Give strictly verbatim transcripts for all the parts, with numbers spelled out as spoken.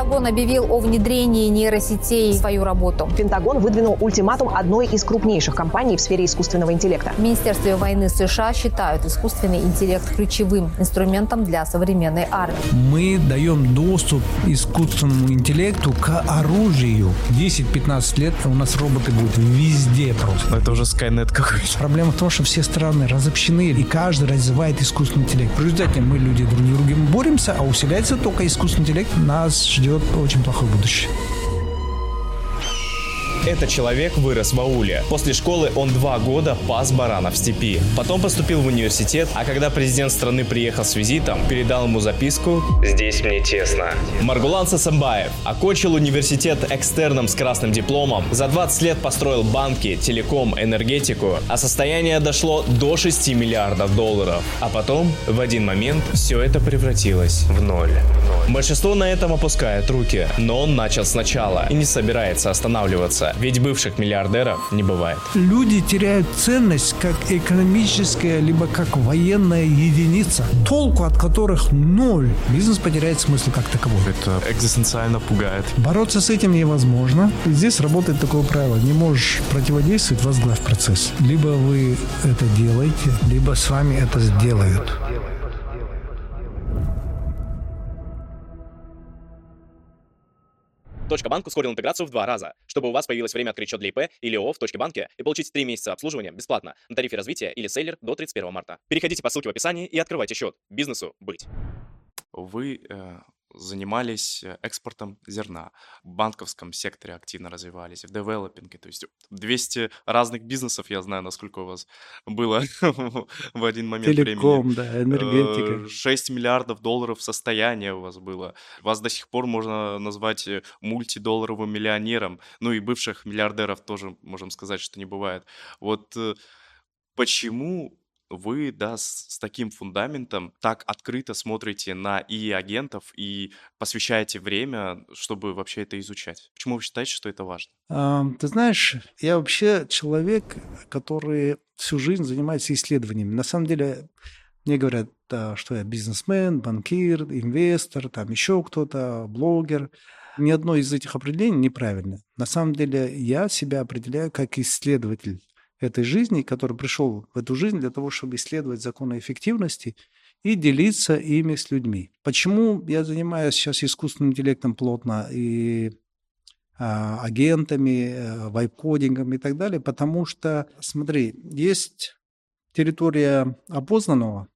Пентагон объявил о внедрении нейросетей в свою работу. Пентагон выдвинул ультиматум одной из крупнейших компаний в сфере искусственного интеллекта. В Министерстве войны США считают искусственный интеллект ключевым инструментом для современной армии. Мы даем доступ искусственному интеллекту к оружию. десять-пятнадцать лет у нас роботы будут везде просто. Это уже Skynet какой-то. Проблема в том, что все страны разобщены, и каждый развивает искусственный интеллект. В результате мы, люди, друг с другом боремся, а усиляется только искусственный интеллект. Нас ждет очень плохое будущее. Этот человек вырос в ауле. После школы он два года пас баранов в степи. Потом поступил в университет, а когда президент страны приехал с визитом, передал ему записку «Здесь мне тесно». Маргулан Сасамбаев окончил университет экстерном с красным дипломом, за двадцать лет построил банки, телеком, энергетику, а состояние дошло до шести миллиардов долларов. А потом, в один момент, все это превратилось в ноль. Большинство на этом опускает руки, но он начал сначала и не собирается останавливаться. Ведь бывших миллиардеров не бывает. Люди теряют ценность как экономическая, либо как военная единица, толку от которых ноль. Бизнес потеряет смысл как таковой. Это экзистенциально пугает. Бороться с этим невозможно. И здесь работает такое правило. Не можешь противодействовать, возглавь процесс. Либо вы это делаете, либо с вами это сделают. Точка банк ускорил интеграцию в два раза, чтобы у вас появилось время открыть счет для ИП или ООО в Точке банке и получить три месяца обслуживания бесплатно на тарифе развития или сейлер до тридцать первого марта. Переходите по ссылке в описании и открывайте счет. Бизнесу быть. Вы э, занимались экспортом зерна, в банковском секторе активно развивались, в девелопинге, то есть двести разных бизнесов, я знаю, насколько у вас было в один момент Телеком, времени. да, энергетика. шесть миллиардов долларов состояния у вас было. Вас до сих пор можно назвать мультидолларовым миллионером, ну и бывших миллиардеров тоже можем сказать, что не бывает. Вот э, почему вы, да, с, с таким фундаментом так открыто смотрите на и и-агентов и посвящаете время, чтобы вообще это изучать? Почему вы считаете, что это важно? А, ты знаешь, я вообще человек, который всю жизнь занимается исследованиями. На самом деле, мне говорят, да, что я бизнесмен, банкир, инвестор, там еще кто-то, блогер. Ни одно из этих определений неправильно. На самом деле, я себя определяю как исследователь этой жизни, который пришел в эту жизнь для того, чтобы исследовать законы эффективности и делиться ими с людьми. Почему я занимаюсь сейчас искусственным интеллектом плотно и а, агентами, а, вайп-кодингом и так далее? Потому что, смотри, есть территория опознанного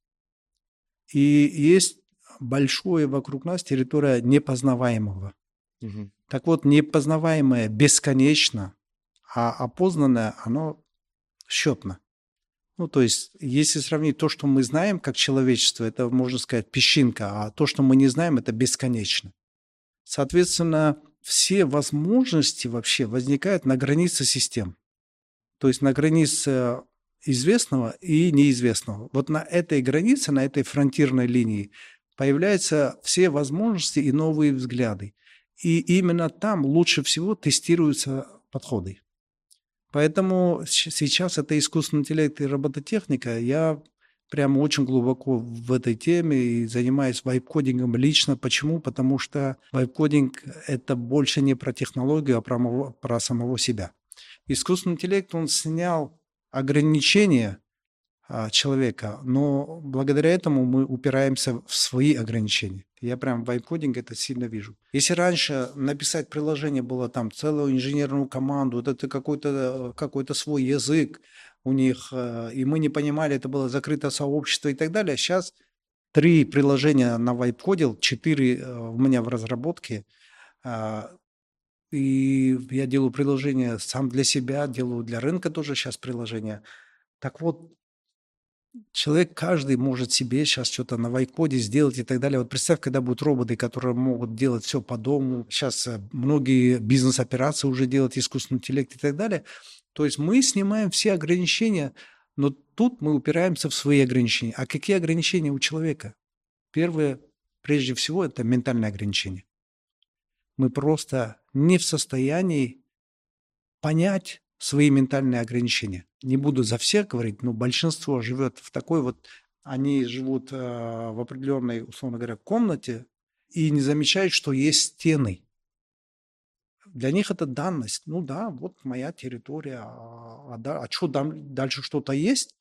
и есть большое вокруг нас территория непознаваемого. Угу. Так вот, непознаваемое бесконечно, а опознанное, оно счетно. Ну, то есть, если сравнить то, что мы знаем как человечество, это, можно сказать, песчинка, а то, что мы не знаем, это бесконечно. Соответственно, все возможности вообще возникают на границе систем. То есть, на границе известного и неизвестного. Вот на этой границе, на этой фронтирной линии появляются все возможности и новые взгляды. И именно там лучше всего тестируются подходы. Поэтому сейчас это искусственный интеллект и робототехника. Я прямо очень глубоко в этой теме и занимаюсь вайп-кодингом лично. Почему? Потому что вайп-кодинг – это больше не про технологию, а про, про самого себя. Искусственный интеллект, он снял ограничения а, человека, но благодаря этому мы упираемся в свои ограничения. Я прям в вайп-кодинге это сильно вижу. Если раньше написать приложение было там целую инженерную команду, вот это какой-то, какой-то свой язык у них, и мы не понимали, это было закрытое сообщество и так далее. Сейчас три приложения на вайп-кодил, четыре у меня в разработке. И я делаю приложение сам для себя, делаю для рынка тоже сейчас приложение. Так вот, человек каждый может себе сейчас что-то на вайп-коде сделать и так далее. Вот представь, когда будут роботы, которые могут делать все по дому. Сейчас многие бизнес-операции уже делают искусственный интеллект и так далее. То есть мы снимаем все ограничения, но тут мы упираемся в свои ограничения. А какие ограничения у человека? Первое, прежде всего, это ментальные ограничения. Мы просто не в состоянии понять свои ментальные ограничения. Не буду за всех говорить, но большинство живет в такой вот, они живут э, в определенной, условно говоря, комнате, и не замечают, что есть стены. Для них это данность. Ну да, вот моя территория, а, а, да, а что там дальше что-то есть?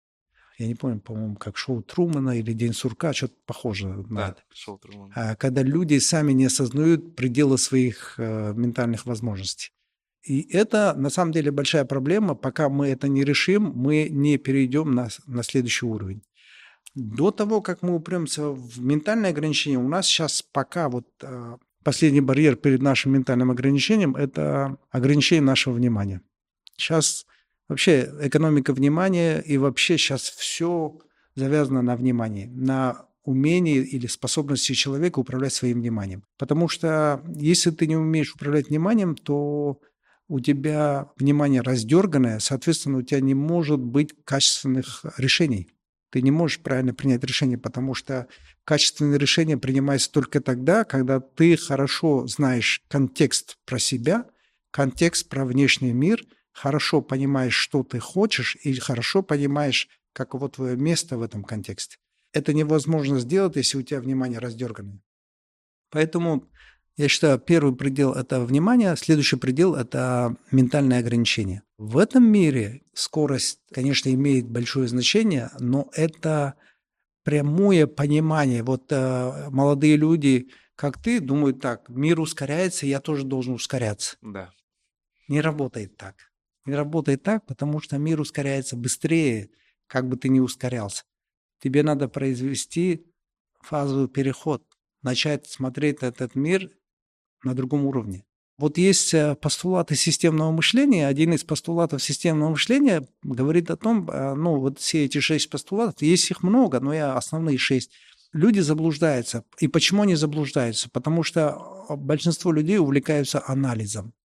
Я не помню, по-моему, как шоу Трумана или День сурка, что-то похоже на Да, это. шоу Трумана. А, когда люди сами не осознают пределы своих э, ментальных возможностей. И это на самом деле большая проблема. Пока мы это не решим, мы не перейдем на, на следующий уровень. До того, как мы упремся в ментальное ограничение, у нас сейчас пока вот э, последний барьер перед нашим ментальным ограничением – это ограничение нашего внимания. Сейчас вообще экономика внимания и вообще сейчас все завязано на внимании, на умении или способности человека управлять своим вниманием. Потому что если ты не умеешь управлять вниманием, то у тебя внимание раздерганное, соответственно, у тебя не может быть качественных решений. Ты не можешь правильно принять решение, потому что качественное решение принимается только тогда, когда ты хорошо знаешь контекст про себя, контекст про внешний мир, хорошо понимаешь, что ты хочешь, и хорошо понимаешь, каково твое место в этом контексте. Это невозможно сделать, если у тебя внимание раздерганное. Поэтому я считаю, первый предел – это внимание, следующий предел – это ментальное ограничение. В этом мире скорость, конечно, имеет большое значение, но это прямое понимание. Вот э, молодые люди, как ты, думают так: мир ускоряется, я тоже должен ускоряться. Да. Не работает так. Не работает так, потому что мир ускоряется быстрее, как бы ты ни ускорялся. Тебе надо произвести фазовый переход, начать смотреть на этот мир на другом уровне. Вот есть постулаты системного мышления. Один из постулатов системного мышления говорит о том, ну вот все эти шесть постулатов, есть их много, но я основные шесть. Люди заблуждаются. И почему они заблуждаются? Потому что большинство людей увлекаются анализом.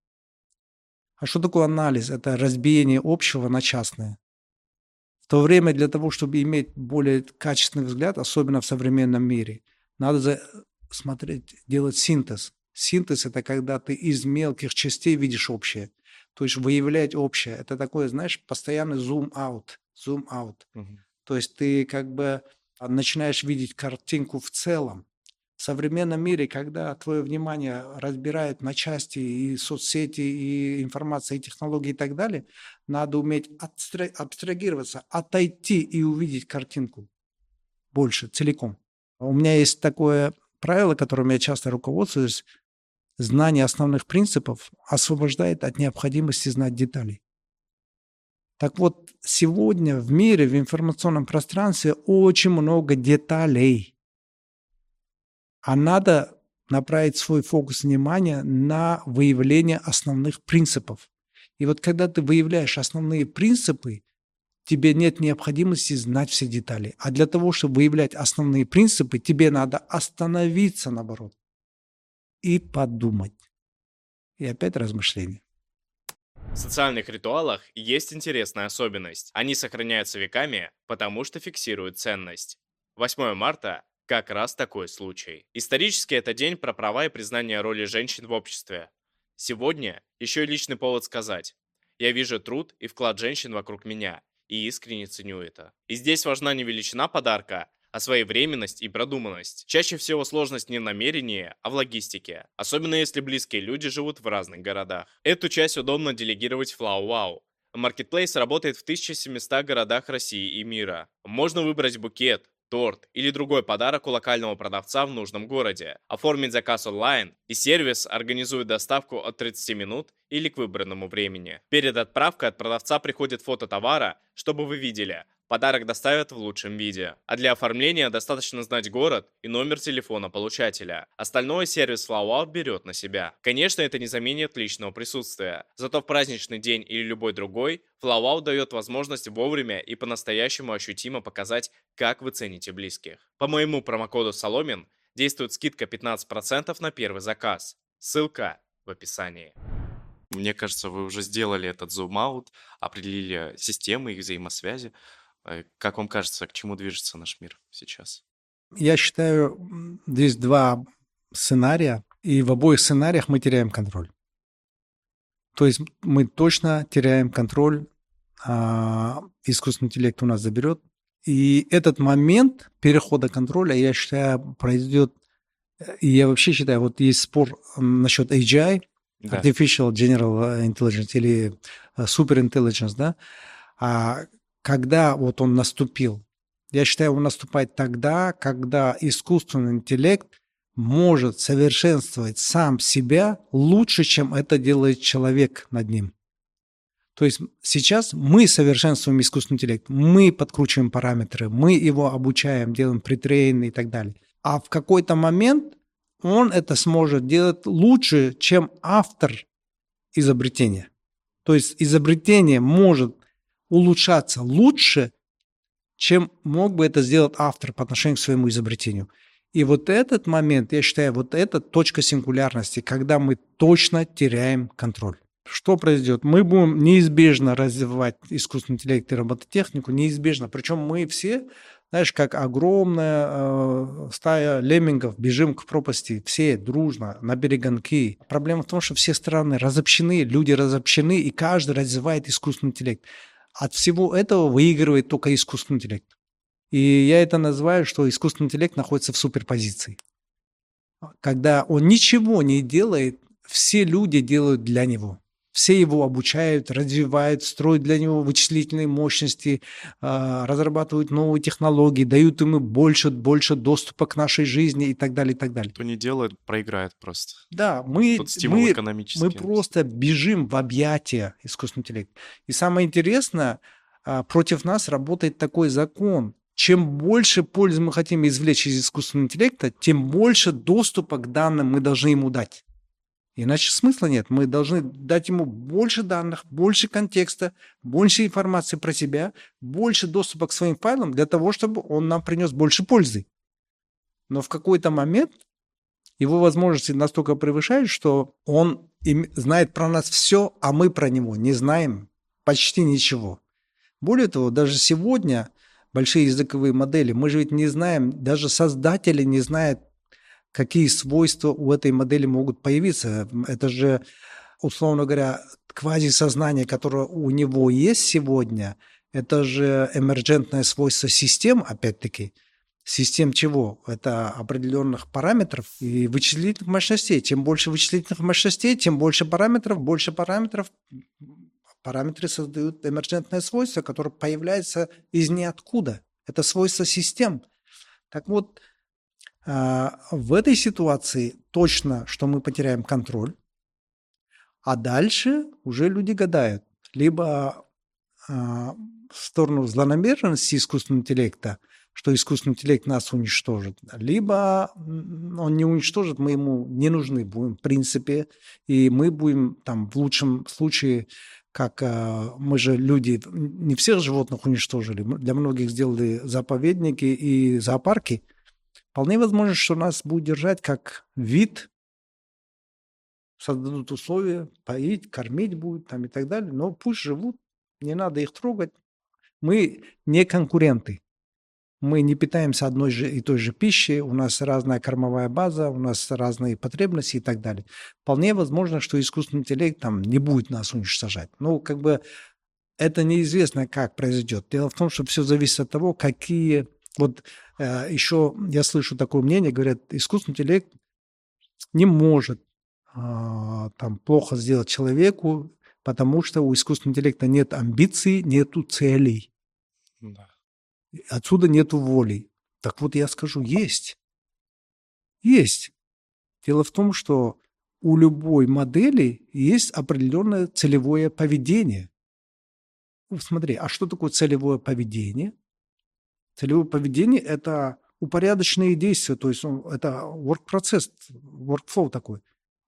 А что такое анализ? Это разбиение общего на частное. В то время для того, чтобы иметь более качественный взгляд, особенно в современном мире, надо смотреть, делать синтез. Синтез – это когда ты из мелких частей видишь общее. То есть выявлять общее. Это такое, знаешь, постоянный зум-аут. Зум-аут. Угу. То есть ты как бы начинаешь видеть картинку в целом. В современном мире, когда твое внимание разбирает на части и соцсети, и информация, и технологии и так далее, надо уметь абстрагироваться, отойти и увидеть картинку больше, целиком. У меня есть такое правило, которым я часто руководствуюсь: знание основных принципов освобождает от необходимости знать детали. Так вот, сегодня в мире, в информационном пространстве очень много деталей. А надо направить свой фокус внимания на выявление основных принципов. И вот когда ты выявляешь основные принципы, тебе нет необходимости знать все детали. А для того, чтобы выявлять основные принципы, тебе надо остановиться, наоборот, и подумать. И опять размышления. В социальных ритуалах есть интересная особенность. Они сохраняются веками, потому что фиксируют ценность. восьмое марта – как раз такой случай. Исторически это день про права и признание роли женщин в обществе. Сегодня еще и личный повод сказать: я вижу труд и вклад женщин вокруг меня, и искренне ценю это. И здесь важна не величина подарка, а своевременность и продуманность. Чаще всего сложность не в намерении, а в логистике. Особенно если близкие люди живут в разных городах. Эту часть удобно делегировать в FlowWow. Маркетплейс работает в тысяча семьсот городах России и мира. Можно выбрать букет, торт или другой подарок у локального продавца в нужном городе, оформить заказ онлайн, и сервис организует доставку от тридцати минут или к выбранному времени. Перед отправкой от продавца приходит фото товара, чтобы вы видели. Подарок доставят в лучшем виде. А для оформления достаточно знать город и номер телефона получателя. Остальное сервис FlowWow берет на себя. Конечно, это не заменит личного присутствия. Зато в праздничный день или любой другой FlowWow дает возможность вовремя и по-настоящему ощутимо показать, как вы цените близких. По моему промокоду Соломин действует скидка пятнадцать процентов на первый заказ. Ссылка в описании. Мне кажется, вы уже сделали этот зум-аут, определили системы, их взаимосвязи. Как вам кажется, к чему движется наш мир сейчас? Я считаю, здесь два сценария, и в обоих сценариях мы теряем контроль. То есть мы точно теряем контроль, а искусственный интеллект у нас заберет. И этот момент перехода контроля, я считаю, произойдет И я вообще считаю, вот есть спор насчет эй джи ай, Да. Artificial General Intelligence или э, Super Intelligence, да, а когда вот он наступил, я считаю, он наступает тогда, когда искусственный интеллект может совершенствовать сам себя лучше, чем это делает человек над ним. То есть сейчас мы совершенствуем искусственный интеллект, мы подкручиваем параметры, мы его обучаем, делаем претрейн и так далее. А в какой-то момент он это сможет делать лучше, чем автор изобретения. То есть изобретение может улучшаться лучше, чем мог бы это сделать автор по отношению к своему изобретению. И вот этот момент, я считаю, вот это точка сингулярности, когда мы точно теряем контроль. Что произойдет? Мы будем неизбежно развивать искусственный интеллект и робототехнику, неизбежно. Причем мы все, знаешь, как огромная э, стая леммингов, бежим к пропасти, все дружно, на перегонки. Проблема в том, что все страны разобщены, люди разобщены, и каждый развивает искусственный интеллект. От всего этого выигрывает только искусственный интеллект. И я это называю, что искусственный интеллект находится в суперпозиции. Когда он ничего не делает, все люди делают для него. Все его обучают, развивают, строят для него вычислительные мощности, разрабатывают новые технологии, дают ему больше, больше доступа к нашей жизни и так далее, и так далее. Кто не делает, проиграет просто. Да, мы, Тот стимул мы, экономический. мы просто бежим в объятия искусственного интеллекта. И самое интересное, против нас работает такой закон. Чем больше пользы мы хотим извлечь из искусственного интеллекта, тем больше доступа к данным мы должны ему дать. Иначе смысла нет. Мы должны дать ему больше данных, больше контекста, больше информации про себя, больше доступа к своим файлам для того, чтобы он нам принес больше пользы. Но в какой-то момент его возможности настолько превышают, что он знает про нас все, а мы про него не знаем почти ничего. Более того, даже сегодня большие языковые модели, мы же ведь не знаем, даже создатели не знают, какие свойства у этой модели могут появиться. Это же, условно говоря, квазисознание, которое у него есть сегодня, это же эмерджентное свойство систем, опять-таки. Систем чего? Это определенных параметров и вычислительных мощностей. Чем больше вычислительных мощностей, тем больше параметров, больше параметров. Параметры создают эмерджентное свойство, которое появляется из ниоткуда. Это свойство систем. Так вот, в этой ситуации точно, что мы потеряем контроль, а дальше уже люди гадают. Либо в сторону злонамеренности искусственного интеллекта, что искусственный интеллект нас уничтожит, либо он не уничтожит, мы ему не нужны будем, в принципе, и мы будем там в лучшем случае, как мы же люди, не всех животных уничтожили, для многих сделали заповедники и зоопарки. Вполне возможно, что нас будут держать как вид, создадут условия, поить, кормить будут там и так далее, но пусть живут, не надо их трогать. Мы не конкуренты. Мы не питаемся одной же и той же пищей, у нас разная кормовая база, у нас разные потребности и так далее. Вполне возможно, что искусственный интеллект там не будет нас уничтожать. Ну, как бы это неизвестно, как произойдет. Дело в том, что все зависит от того, какие... Вот э, еще я слышу такое мнение, говорят, искусственный интеллект не может э, там плохо сделать человеку, потому что у искусственного интеллекта нет амбиций, нету целей. Да. Отсюда нету воли. Так вот я скажу, есть. Есть. Дело в том, что у любой модели есть определенное целевое поведение. Смотри, а что такое целевое поведение? Целевое поведение – это упорядоченные действия, то есть это work-процесс, workflow такой.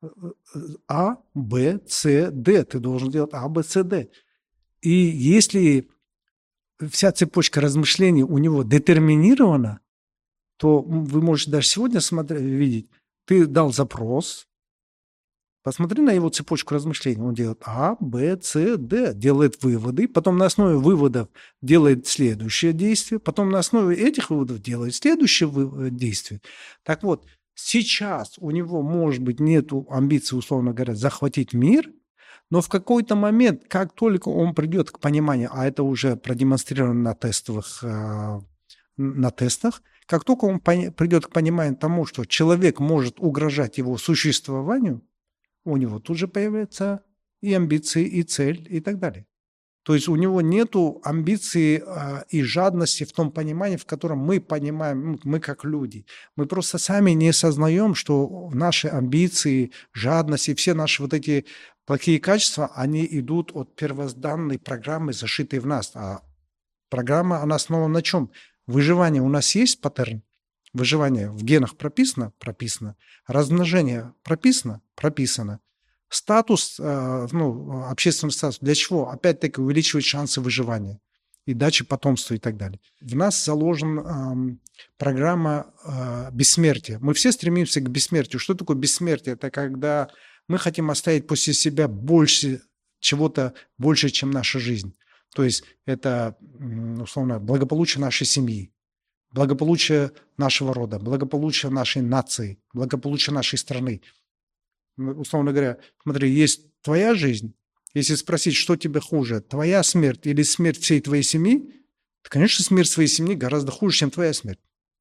А, Б, С, Д. Ты должен делать А, Б, С, Д. И если вся цепочка размышлений у него детерминирована, то вы можете даже сегодня смотреть, видеть, ты дал запрос, посмотри на его цепочку размышлений. Он делает А, Б, С, Д, делает выводы, потом на основе выводов делает следующее действие, потом на основе этих выводов делает следующее действие. Так вот, сейчас у него, может быть, нет амбиций, условно говоря, захватить мир, но в какой-то момент, как только он придет к пониманию, а это уже продемонстрировано на тестовых, на тестах, Как только он пони- придет к пониманию тому, что человек может угрожать его существованию, у него тут же появляются и амбиции, и цель, и так далее. То есть у него нет амбиций а, и жадности в том понимании, в котором мы понимаем, ну, мы как люди. Мы просто сами не осознаем, что наши амбиции, жадность и все наши вот эти плохие качества, они идут от первозданной программы, зашитой в нас. А программа, она основана на чем? Выживание. У нас есть паттерн. Выживание в генах прописано? Прописано. Размножение прописано? Прописано. Статус, ну, общественный статус, для чего? Опять-таки увеличивать шансы выживания и дачи потомства и так далее. В нас заложена э, программа э, бессмертия. Мы все стремимся к бессмертию. Что такое бессмертие? Это когда мы хотим оставить после себя больше чего-то, больше, чем наша жизнь. То есть это, условно, благополучие нашей семьи, благополучие нашего рода, благополучие нашей нации, благополучие нашей страны. Условно говоря, смотри, есть твоя жизнь, если спросить, что тебе хуже, твоя смерть или смерть всей твоей семьи, то, конечно, смерть своей семьи гораздо хуже, чем твоя смерть.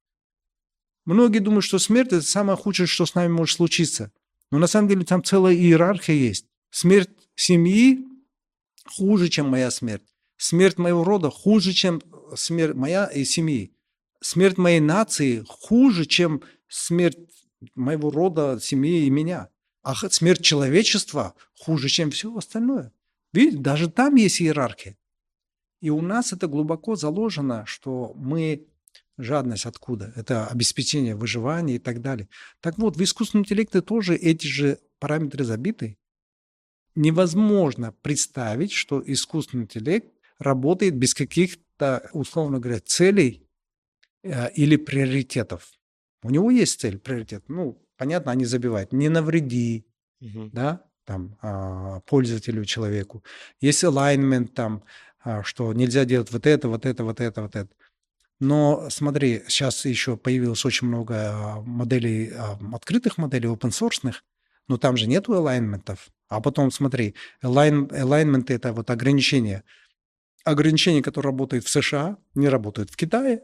Многие думают, что смерть – это самое худшее, что с нами может случиться. Но на самом деле там целая иерархия есть. Смерть семьи хуже, чем моя смерть. Смерть моего рода хуже, чем смерть моя и семьи. Смерть моей нации хуже, чем смерть моего рода, семьи и меня. А смерть человечества хуже, чем все остальное. Видите, даже там есть иерархия. И у нас это глубоко заложено, что мы... Жадность откуда? Это обеспечение выживания и так далее. Так вот, в искусственном интеллекте тоже эти же параметры забиты. Невозможно представить, что искусственный интеллект работает без каких-то, условно говоря, целей э, или приоритетов. У него есть цель, приоритет. Ну, понятно, они забивают. Не навреди, угу. да, там, э, пользователю, человеку. Есть alignment, там, э, что нельзя делать вот это, вот это, вот это, вот это. Но смотри, сейчас еще появилось очень много моделей, открытых моделей, open-source, но там же нету alignment'ов. А потом смотри, align, alignment – это вот ограничения. Ограничения, которые работают в США, не работают в Китае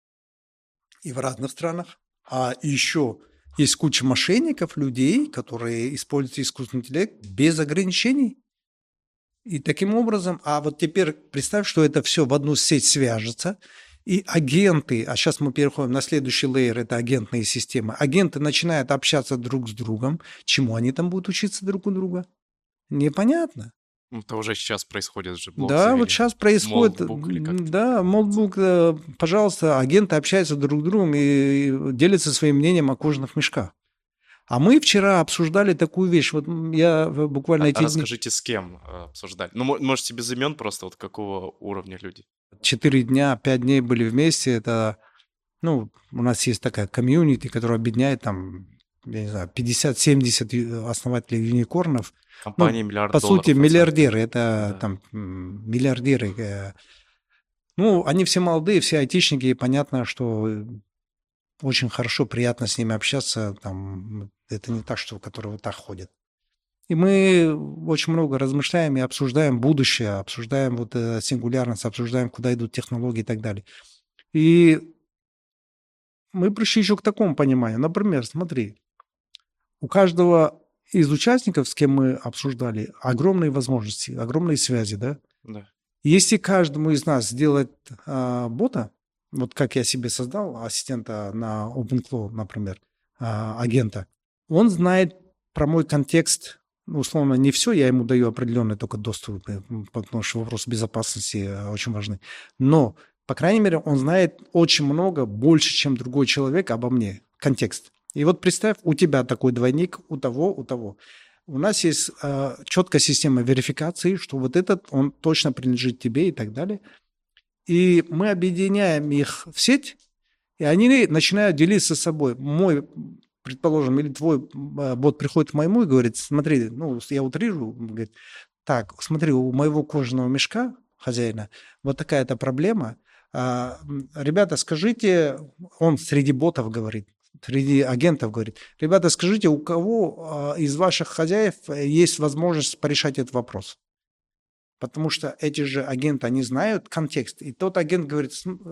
и в разных странах. А еще есть куча мошенников, людей, которые используют искусственный интеллект без ограничений. И таким образом, а вот теперь представь, что это все в одну сеть свяжется. И агенты, а сейчас мы переходим на следующий лейер, это агентные системы. Агенты начинают общаться друг с другом. Чему они там будут учиться друг у друга? Непонятно. Это уже сейчас происходит же. Да, вот сейчас происходит. Молдбук да, Молдбук, пожалуйста, агенты общаются друг с другом и делятся своим мнением о кожаных мешках. А мы вчера обсуждали такую вещь. Вот я буквально а, эти а расскажите, с кем обсуждали? Ну, можете без имен просто, вот какого уровня люди? Четыре дня, пять дней были вместе. Это, ну, у нас есть такая комьюнити, которая объединяет там, я не знаю, пятьдесят-семьдесят основателей юникорнов. Компании ну, миллиард по долларов. По сути, миллиардеры. Это да. там миллиардеры. Ну, они все молодые, все айтишники, и понятно, что очень хорошо, приятно с ними общаться. Там, это не так, что которые вот так ходят. И мы очень много размышляем и обсуждаем будущее, обсуждаем вот сингулярность, обсуждаем, куда идут технологии и так далее. И мы пришли еще к такому пониманию. Например, смотри, у каждого из участников, с кем мы обсуждали, огромные возможности, огромные связи, да? Да. Если каждому из нас сделать а, бота, вот как я себе создал ассистента на OpenClaw, например, а, агента, он знает про мой контекст. Ну, условно, не все, я ему даю определенный только доступ, потому что вопрос безопасности очень важный. Но, по крайней мере, он знает очень много, больше, чем другой человек обо мне, контекст. И вот представь, у тебя такой двойник, у того, у того. У нас есть э, четкая система верификации, что вот этот, он точно принадлежит тебе и так далее. И мы объединяем их в сеть, и они начинают делиться с собой. Мой... предположим, или твой бот приходит к моему и говорит, смотри, ну, я утрирую, говорит, так, смотри, у моего кожаного мешка, хозяина, вот такая-то проблема. А, ребята, скажите, он среди ботов говорит, среди агентов говорит, ребята, скажите, у кого из ваших хозяев есть возможность порешать этот вопрос? Потому что эти же агенты, они знают контекст. И тот агент говорит,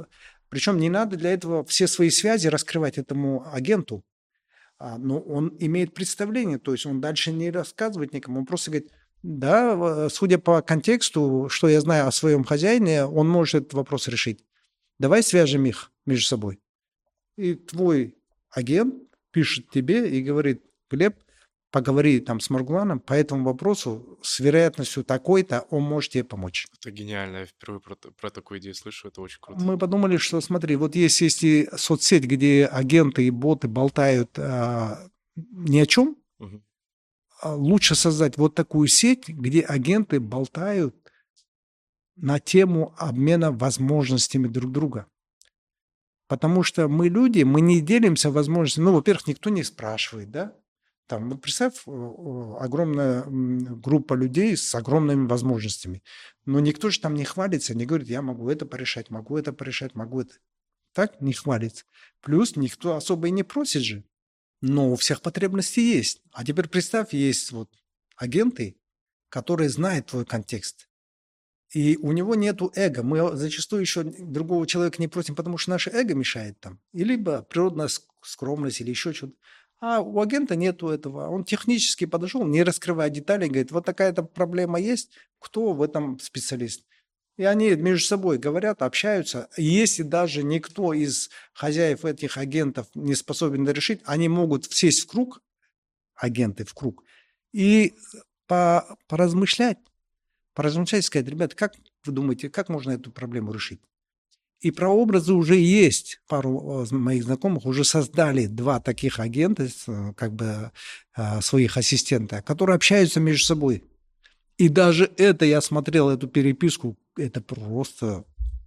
Причем не надо для этого все свои связи раскрывать этому агенту. А, но он имеет представление, то есть он дальше не рассказывает никому, он просто говорит, да, в- судя по контексту, что я знаю о своем хозяине, он может этот вопрос решить. Давай свяжем их между собой. И твой агент пишет тебе и говорит, Глеб, поговори там с Маргуланом по этому вопросу с вероятностью такой-то, он может тебе помочь. Это гениально, я впервые про, т- про такую идею слышу, это очень круто. Мы подумали, что смотри, вот есть, есть и соцсеть, где агенты и боты болтают а, ни о чем, Мгм. а лучше создать вот такую сеть, где агенты болтают на тему обмена возможностями друг друга. Потому что мы люди, мы не делимся возможностями. Ну, во-первых, никто не спрашивает, да? Там, вот представь, э, э, огромная м, группа людей с огромными возможностями. Но никто же там не хвалится, не говорит, я могу это порешать, могу это порешать, могу это. Так не хвалится. Плюс никто особо и не просит же. Но у всех потребности есть. А теперь представь, есть вот агенты, которые знают твой контекст. И у него нету эго. Мы зачастую еще другого человека не просим, потому что наше эго мешает там. И либо природная ск- скромность, или еще что-то. А у агента нету этого. Он технически подошел, не раскрывая детали, говорит, вот такая-то проблема есть, кто в этом специалист? И они между собой говорят, общаются. И если даже никто из хозяев этих агентов не способен это решить, они могут сесть в круг, агенты в круг, и по- поразмышлять, поразмышлять и сказать, ребята, как вы думаете, как можно эту проблему решить? И прообразы уже есть. Пару э, моих знакомых уже создали два таких агента, с, э, как бы э, своих ассистента, которые общаются между собой. И даже это, я смотрел эту переписку, это просто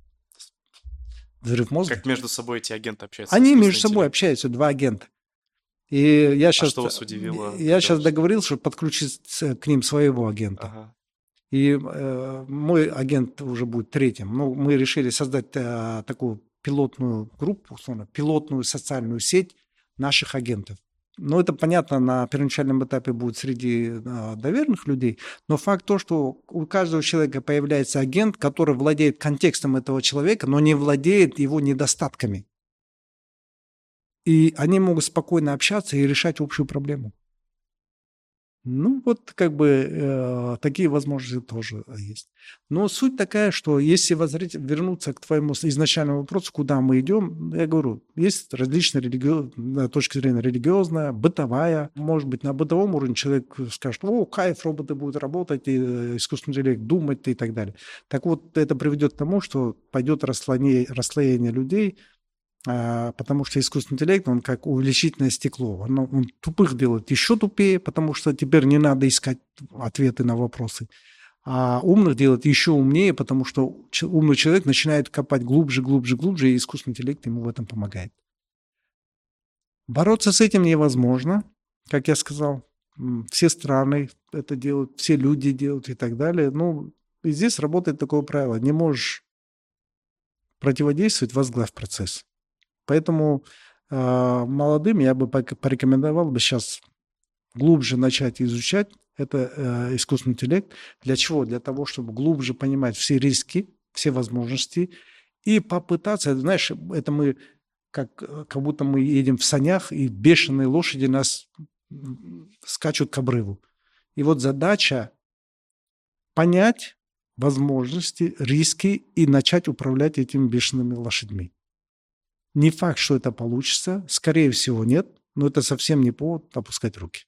взрыв мозга. Как между собой эти агенты общаются? Они искусственный между собой интеллект? общаются, два агента. И я сейчас, что вас удивило, я когда сейчас вы- договорился, чтобы подключить с- к ним своего агента. Ага. И э, мой агент уже будет третьим. Ну, мы решили создать э, такую пилотную группу, условно, пилотную социальную сеть наших агентов. Ну, это, понятно, на первоначальном этапе будет среди э, доверенных людей, но факт то, что у каждого человека появляется агент, который владеет контекстом этого человека, но не владеет его недостатками. И они могут спокойно общаться и решать общую проблему. Ну, вот как бы э, такие возможности тоже есть. Но суть такая, что если воззреть, вернуться к твоему изначальному вопросу, куда мы идем, я говорю, есть различные религи... точки зрения религиозная, бытовая. Может быть, на бытовом уровне человек скажет, о, кайф, роботы будут работать, и э, искусственный интеллект думать и так далее. Так вот, это приведет к тому, что пойдет расслоение, расслоение людей, а, потому что искусственный интеллект, он как увеличительное стекло. Оно, он тупых делает еще тупее, потому что теперь не надо искать ответы на вопросы. А умных делает еще умнее, потому что ч- умный человек начинает копать глубже, глубже, глубже, и искусственный интеллект ему в этом помогает. Бороться с этим невозможно, как я сказал. М, Все страны это делают, все люди делают и так далее. Ну, и здесь работает такое правило. Не можешь противодействовать, возглавь процесс. Поэтому э, молодым я бы пок- порекомендовал бы сейчас глубже начать изучать это э, искусственный интеллект. Для чего? Для того, чтобы глубже понимать все риски, все возможности и попытаться, знаешь, это мы как, э, как будто мы едем в санях, и бешеные лошади нас м, скачут к обрыву. И вот задача понять возможности, риски и начать управлять этими бешеными лошадьми. Не факт, что это получится, скорее всего, нет, но это совсем не повод опускать руки.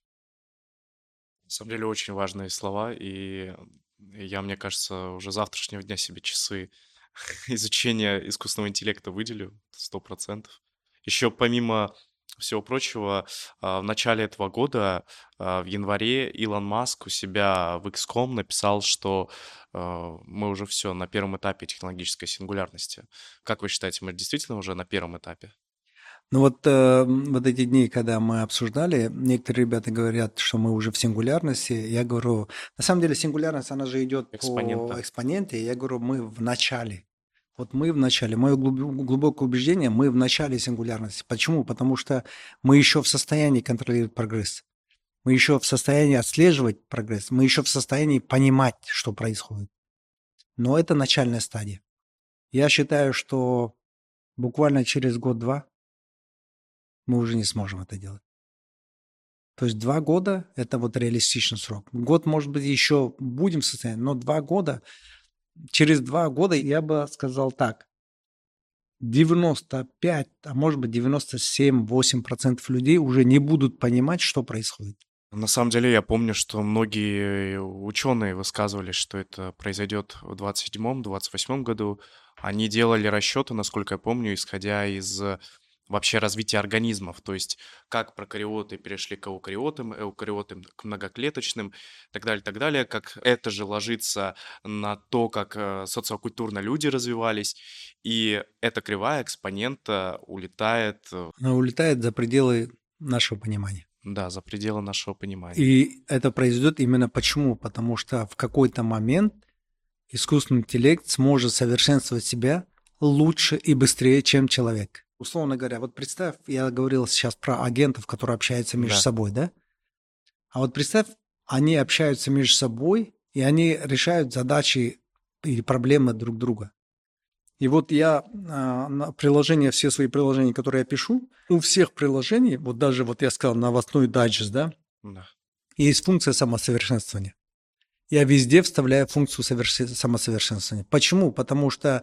На самом деле очень важные слова, и я, мне кажется, уже завтрашнего дня себе часы изучения искусственного интеллекта выделю, сто процентов. Еще помимо всего прочего, а, в начале этого года, а, в январе, Илон Маск у себя в икс ком написал, что а, мы уже все на первом этапе технологической сингулярности. Как вы считаете, мы действительно уже на первом этапе? Ну вот, э, вот эти дни, когда мы обсуждали, некоторые ребята говорят, что мы уже в сингулярности. Я говорю, на самом деле сингулярность, она же идет Экспонента. по экспоненте. Я говорю, мы в начале. Вот мы в начале. Мое глуб- глубокое убеждение, мы в начале сингулярности. Почему? Потому что мы еще в состоянии контролировать прогресс. Мы еще в состоянии отслеживать прогресс. Мы еще в состоянии понимать, что происходит. Но это начальная стадия. Я считаю, что буквально через год-два мы уже не сможем это делать. То есть два года – это вот реалистичный срок. Год, может быть, еще будем в состоянии, но два года, через два года я бы сказал так, девяносто пять, а может быть девяносто семь-восемь процентов людей уже не будут понимать, что происходит. На самом деле, я помню, что многие ученые высказывались, что это произойдет в двадцать седьмом - двадцать восьмом году. Они делали расчеты, насколько я помню, исходя из э, вообще развития организмов, то есть как прокариоты перешли к эукариотам, эукариоты к многоклеточным, и так далее, так далее, как это же ложится на то, как э, социокультурно люди развивались, и эта кривая экспонента улетает, э, Она улетает за пределы нашего понимания. да, за пределы нашего понимания. И это произойдет именно почему? Потому что в какой-то момент искусственный интеллект сможет совершенствовать себя лучше и быстрее, чем человек. Условно говоря, вот представь, я говорил сейчас про агентов, которые общаются между Да. собой, да? А вот представь, они общаются между собой, и они решают задачи или проблемы друг друга. И вот я а, на приложения, все свои приложения, которые я пишу, у всех приложений, вот даже вот я сказал новостной дайджест, да, Да. есть функция самосовершенствования. Я везде вставляю функцию соверши- самосовершенствования. Почему? Потому что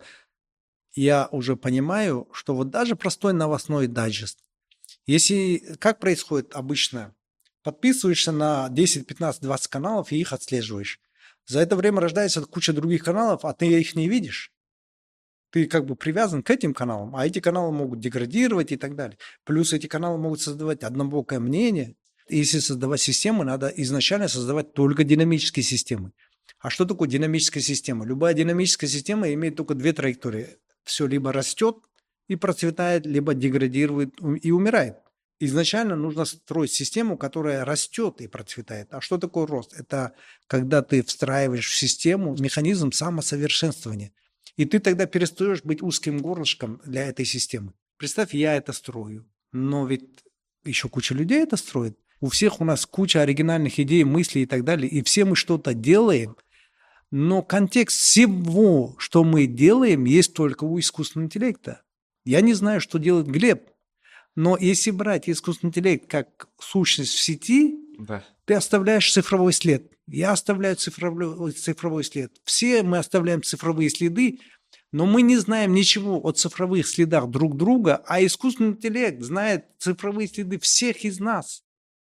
я уже понимаю, что вот даже простой новостной дайджест, если, как происходит обычно, подписываешься на десять, пятнадцать, двадцать каналов и их отслеживаешь. За это время рождается куча других каналов, а ты их не видишь. Ты как бы привязан к этим каналам, а эти каналы могут деградировать и так далее. Плюс эти каналы могут создавать однобокое мнение. И если создавать системы, надо изначально создавать только динамические системы. А что такое динамическая система? Любая динамическая система имеет только две траектории. Все либо растет и процветает, либо деградирует и умирает. Изначально нужно строить систему, которая растет и процветает. А что такое рост? Это когда ты встраиваешь в систему механизм самосовершенствования. И ты тогда перестаешь быть узким горлышком для этой системы. Представь, я это строю, но ведь еще куча людей это строит. У всех у нас куча оригинальных идей, мыслей и так далее, и все мы что-то делаем, но контекст всего, что мы делаем, есть только у искусственного интеллекта. Я не знаю, что делает Глеб, но если брать искусственный интеллект как сущность в сети, Да. ты оставляешь цифровой след. Я оставляю цифровой, цифровой след. Все мы оставляем цифровые следы, но мы не знаем ничего о цифровых следах друг друга, а искусственный интеллект знает цифровые следы всех из нас.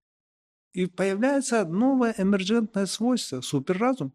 И появляется новое эмерджентное свойство – суперразум.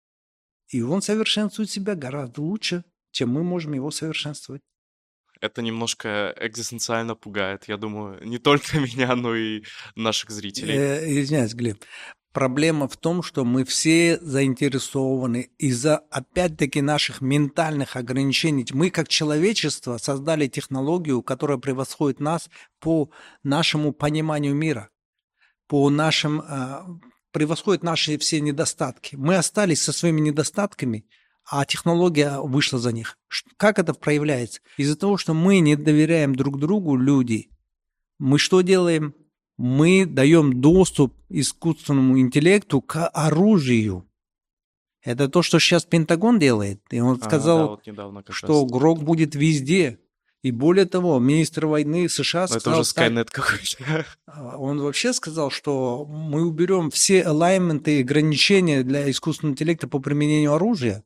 И он совершенствует себя гораздо лучше, чем мы можем его совершенствовать. Это немножко экзистенциально пугает, я думаю, не только меня, но и наших зрителей. Э, извиняюсь, Глеб. Проблема в том, что мы все заинтересованы из-за, опять-таки, наших ментальных ограничений. Мы, как человечество, создали технологию, которая превосходит нас по нашему пониманию мира, по нашим, э, превосходит наши все недостатки. Мы остались со своими недостатками, а технология вышла за них. Ш- Как это проявляется? Из-за того, что мы не доверяем друг другу, люди, мы что делаем? Мы даем доступ искусственному интеллекту к оружию. Это то, что сейчас Пентагон делает. И он А, да, сказал, вот недавно как что раз. Грок будет везде. И более того, министр войны США Но это сказал, уже так, Скайнет какой-то. а, он вообще сказал, что мы уберем все алайменты и ограничения для искусственного интеллекта по применению оружия.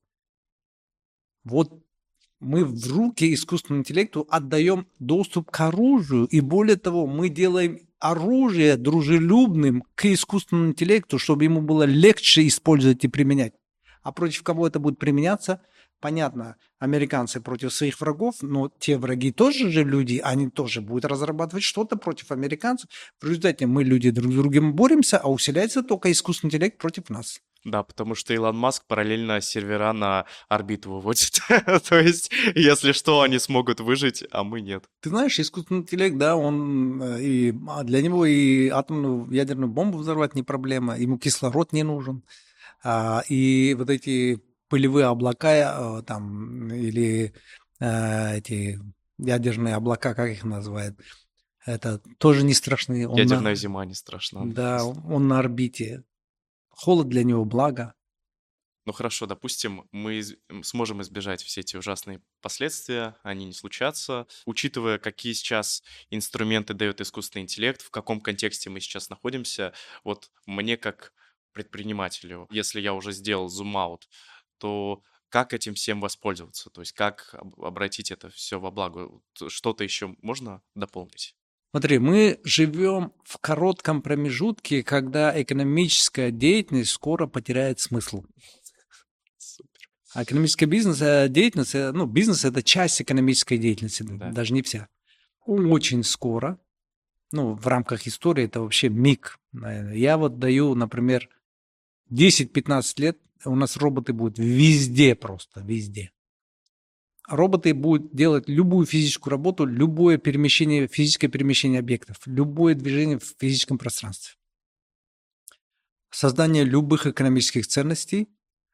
Вот мы в руки искусственному интеллекту отдаем доступ к оружию, и более того, мы делаем оружие дружелюбным к искусственному интеллекту, чтобы ему было легче использовать и применять. А против кого это будет применяться? Понятно, американцы против своих врагов, но те враги тоже же люди, они тоже будут разрабатывать что-то против американцев. В результате мы, люди, друг с другом боремся, а усиляется только искусственный интеллект против нас. Да, потому что Илон Маск параллельно сервера на орбиту выводит. То есть, если что, они смогут выжить, а мы нет. Ты знаешь, искусственный интеллект, да, он э, и а для него и атомную ядерную бомбу взорвать не проблема, ему кислород не нужен, а, и вот эти пылевые облака э, там или э, эти ядерные облака, как их называют, это тоже не страшные. Он Ядерная на, зима не страшна. да, он на орбите. Холод для него благо. Ну хорошо, допустим, мы из- м, сможем избежать все эти ужасные последствия, они не случатся. Учитывая, какие сейчас инструменты дает искусственный интеллект, в каком контексте мы сейчас находимся, вот мне как предпринимателю, если я уже сделал зум-аут, то как этим всем воспользоваться? То есть как об- обратить это все во благо? Вот что-то еще можно дополнить? Смотри, мы живем в коротком промежутке, когда экономическая деятельность скоро потеряет смысл. Супер. А экономическая бизнес, э, деятельность, э, ну, бизнес – это часть экономической деятельности, Да. даже не вся. Очень скоро, ну, в рамках истории это вообще миг, наверное. Я вот даю, например, десять-пятнадцать лет, у нас роботы будут везде просто, везде. Роботы будут делать любую физическую работу, любое перемещение, физическое перемещение объектов, любое движение в физическом пространстве. Создание любых экономических ценностей,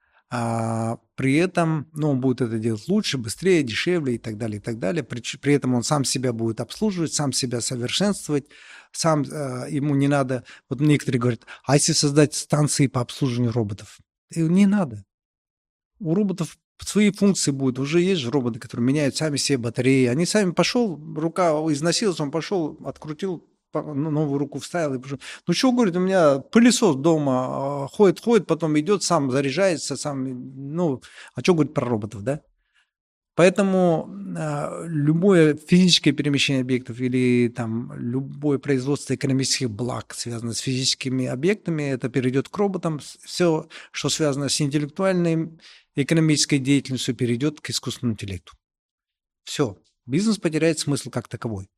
а при этом, ну, он будет это делать лучше, быстрее, дешевле и так далее, и так далее. При, при этом он сам себя будет обслуживать, сам себя совершенствовать, сам, э, ему не надо, вот некоторые говорят, а если создать станции по обслуживанию роботов? И не надо. У роботов свои функции будут. Уже есть же роботы, которые меняют сами себе батареи. Они сами пошел, рука износилась, он пошел, открутил, новую руку вставил и пошел. Ну что, говорит, у меня пылесос дома ходит, ходит, потом идет, сам заряжается, сам, ну, а что говорит про роботов, да? Поэтому э, любое физическое перемещение объектов или там любое производство экономических благ, связанное с физическими объектами, это перейдет к роботам. Все, что связано с интеллектуальной экономической деятельностью, перейдет к искусственному интеллекту. Все, бизнес потеряет смысл как таковой.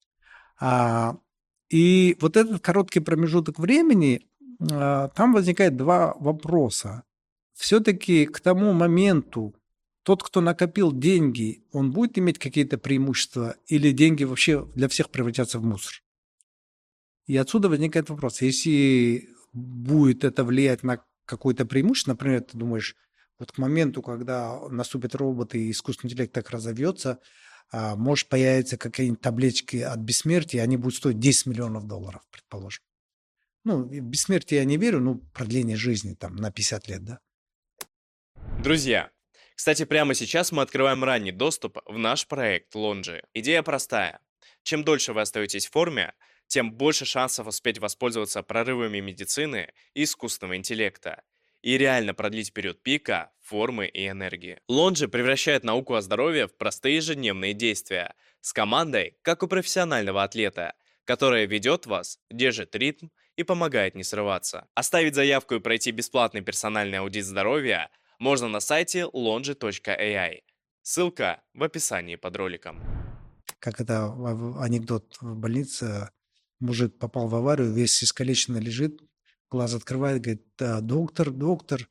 А, и вот этот короткий промежуток времени, а, там возникает два вопроса. Все-таки к тому моменту тот, кто накопил деньги, он будет иметь какие-то преимущества или деньги вообще для всех превратятся в мусор? И отсюда возникает вопрос. Если будет это влиять на какое-то преимущество, например, ты думаешь, вот к моменту, когда наступят роботы и искусственный интеллект так разовьется, а, может появиться какие-нибудь таблетки от бессмертия, они будут стоить десять миллионов долларов, предположим. Ну, в бессмертие я не верю, ну, продление жизни там на пятьдесят лет, да. Друзья, кстати, прямо сейчас мы открываем ранний доступ в наш проект Longi. Идея простая. Чем дольше вы остаетесь в форме, тем больше шансов успеть воспользоваться прорывами медицины и искусственного интеллекта и реально продлить период пика, формы и энергии. Longi превращает науку о здоровье в простые ежедневные действия с командой, как у профессионального атлета, которая ведет вас, держит ритм и помогает не срываться. Оставить заявку и пройти бесплатный персональный аудит здоровья можно на сайте longi точка эй ай. Ссылка в описании под роликом. Как это в- в- анекдот в больнице, мужик попал в аварию, весь искалеченный лежит, глаз открывает, говорит, «Да, доктор, доктор,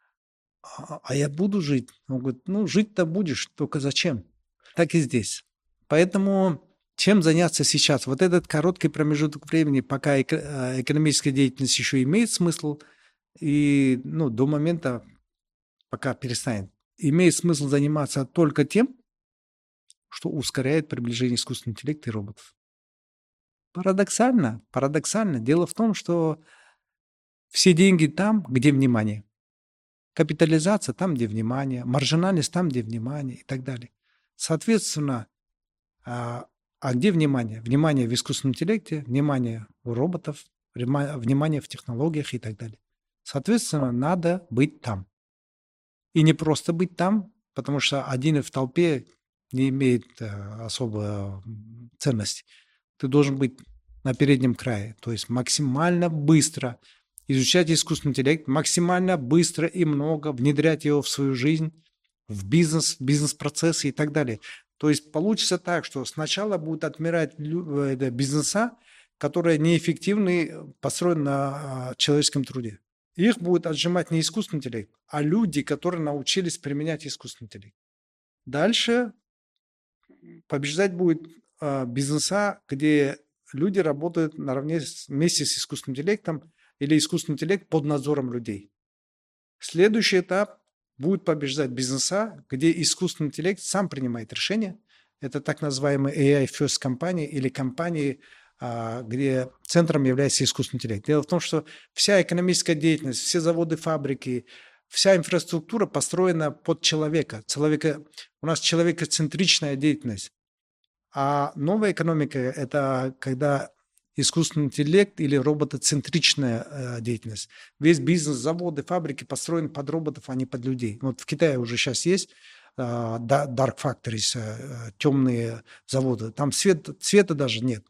а а я буду жить?» Он говорит, ну, жить-то будешь, только зачем? Так и здесь. Поэтому чем заняться сейчас? Вот этот короткий промежуток времени, пока эко- э, экономическая деятельность еще имеет смысл, и ну, до момента, пока перестанет, имеет смысл заниматься только тем, что ускоряет приближение искусственного интеллекта и роботов. Парадоксально, парадоксально. Дело в том, что все деньги там, где внимание. Капитализация там, где внимание. Маржинальность там, где внимание и так далее. Соответственно, а, а где внимание? Внимание в искусственном интеллекте, внимание у роботов, внима- внимание в технологиях и так далее. Соответственно, надо быть там. И не просто быть там, потому что один в толпе не имеет э, особой м, ценности. Ты должен быть на переднем крае, то есть максимально быстро изучать искусственный интеллект, максимально быстро и много внедрять его в свою жизнь, в бизнес, в бизнес-процессы и так далее. То есть получится так, что сначала будут отмирать лю- э, да, бизнеса, которые неэффективны, построены на а, человеческом труде. Их будет отжимать не искусственный интеллект, а люди, которые научились применять искусственный интеллект. Дальше побеждать будет а, бизнеса, где люди работают наравне с, вместе с искусственным интеллектом или искусственный интеллект под надзором людей. Следующий этап будет побеждать бизнеса, где искусственный интеллект сам принимает решения. Это так называемые эй ай First компании или компании, а, где центром является искусственный интеллект. Дело в том, что вся экономическая деятельность, все заводы, фабрики, вся инфраструктура построена под человека. человека у нас человекоцентричная деятельность. А новая экономика – это когда искусственный интеллект или роботоцентричная э, деятельность. Весь бизнес, заводы, фабрики построены под роботов, а не под людей. Вот в Китае уже сейчас есть э, dark factories, э, темные заводы. Там свет, цвета даже нет.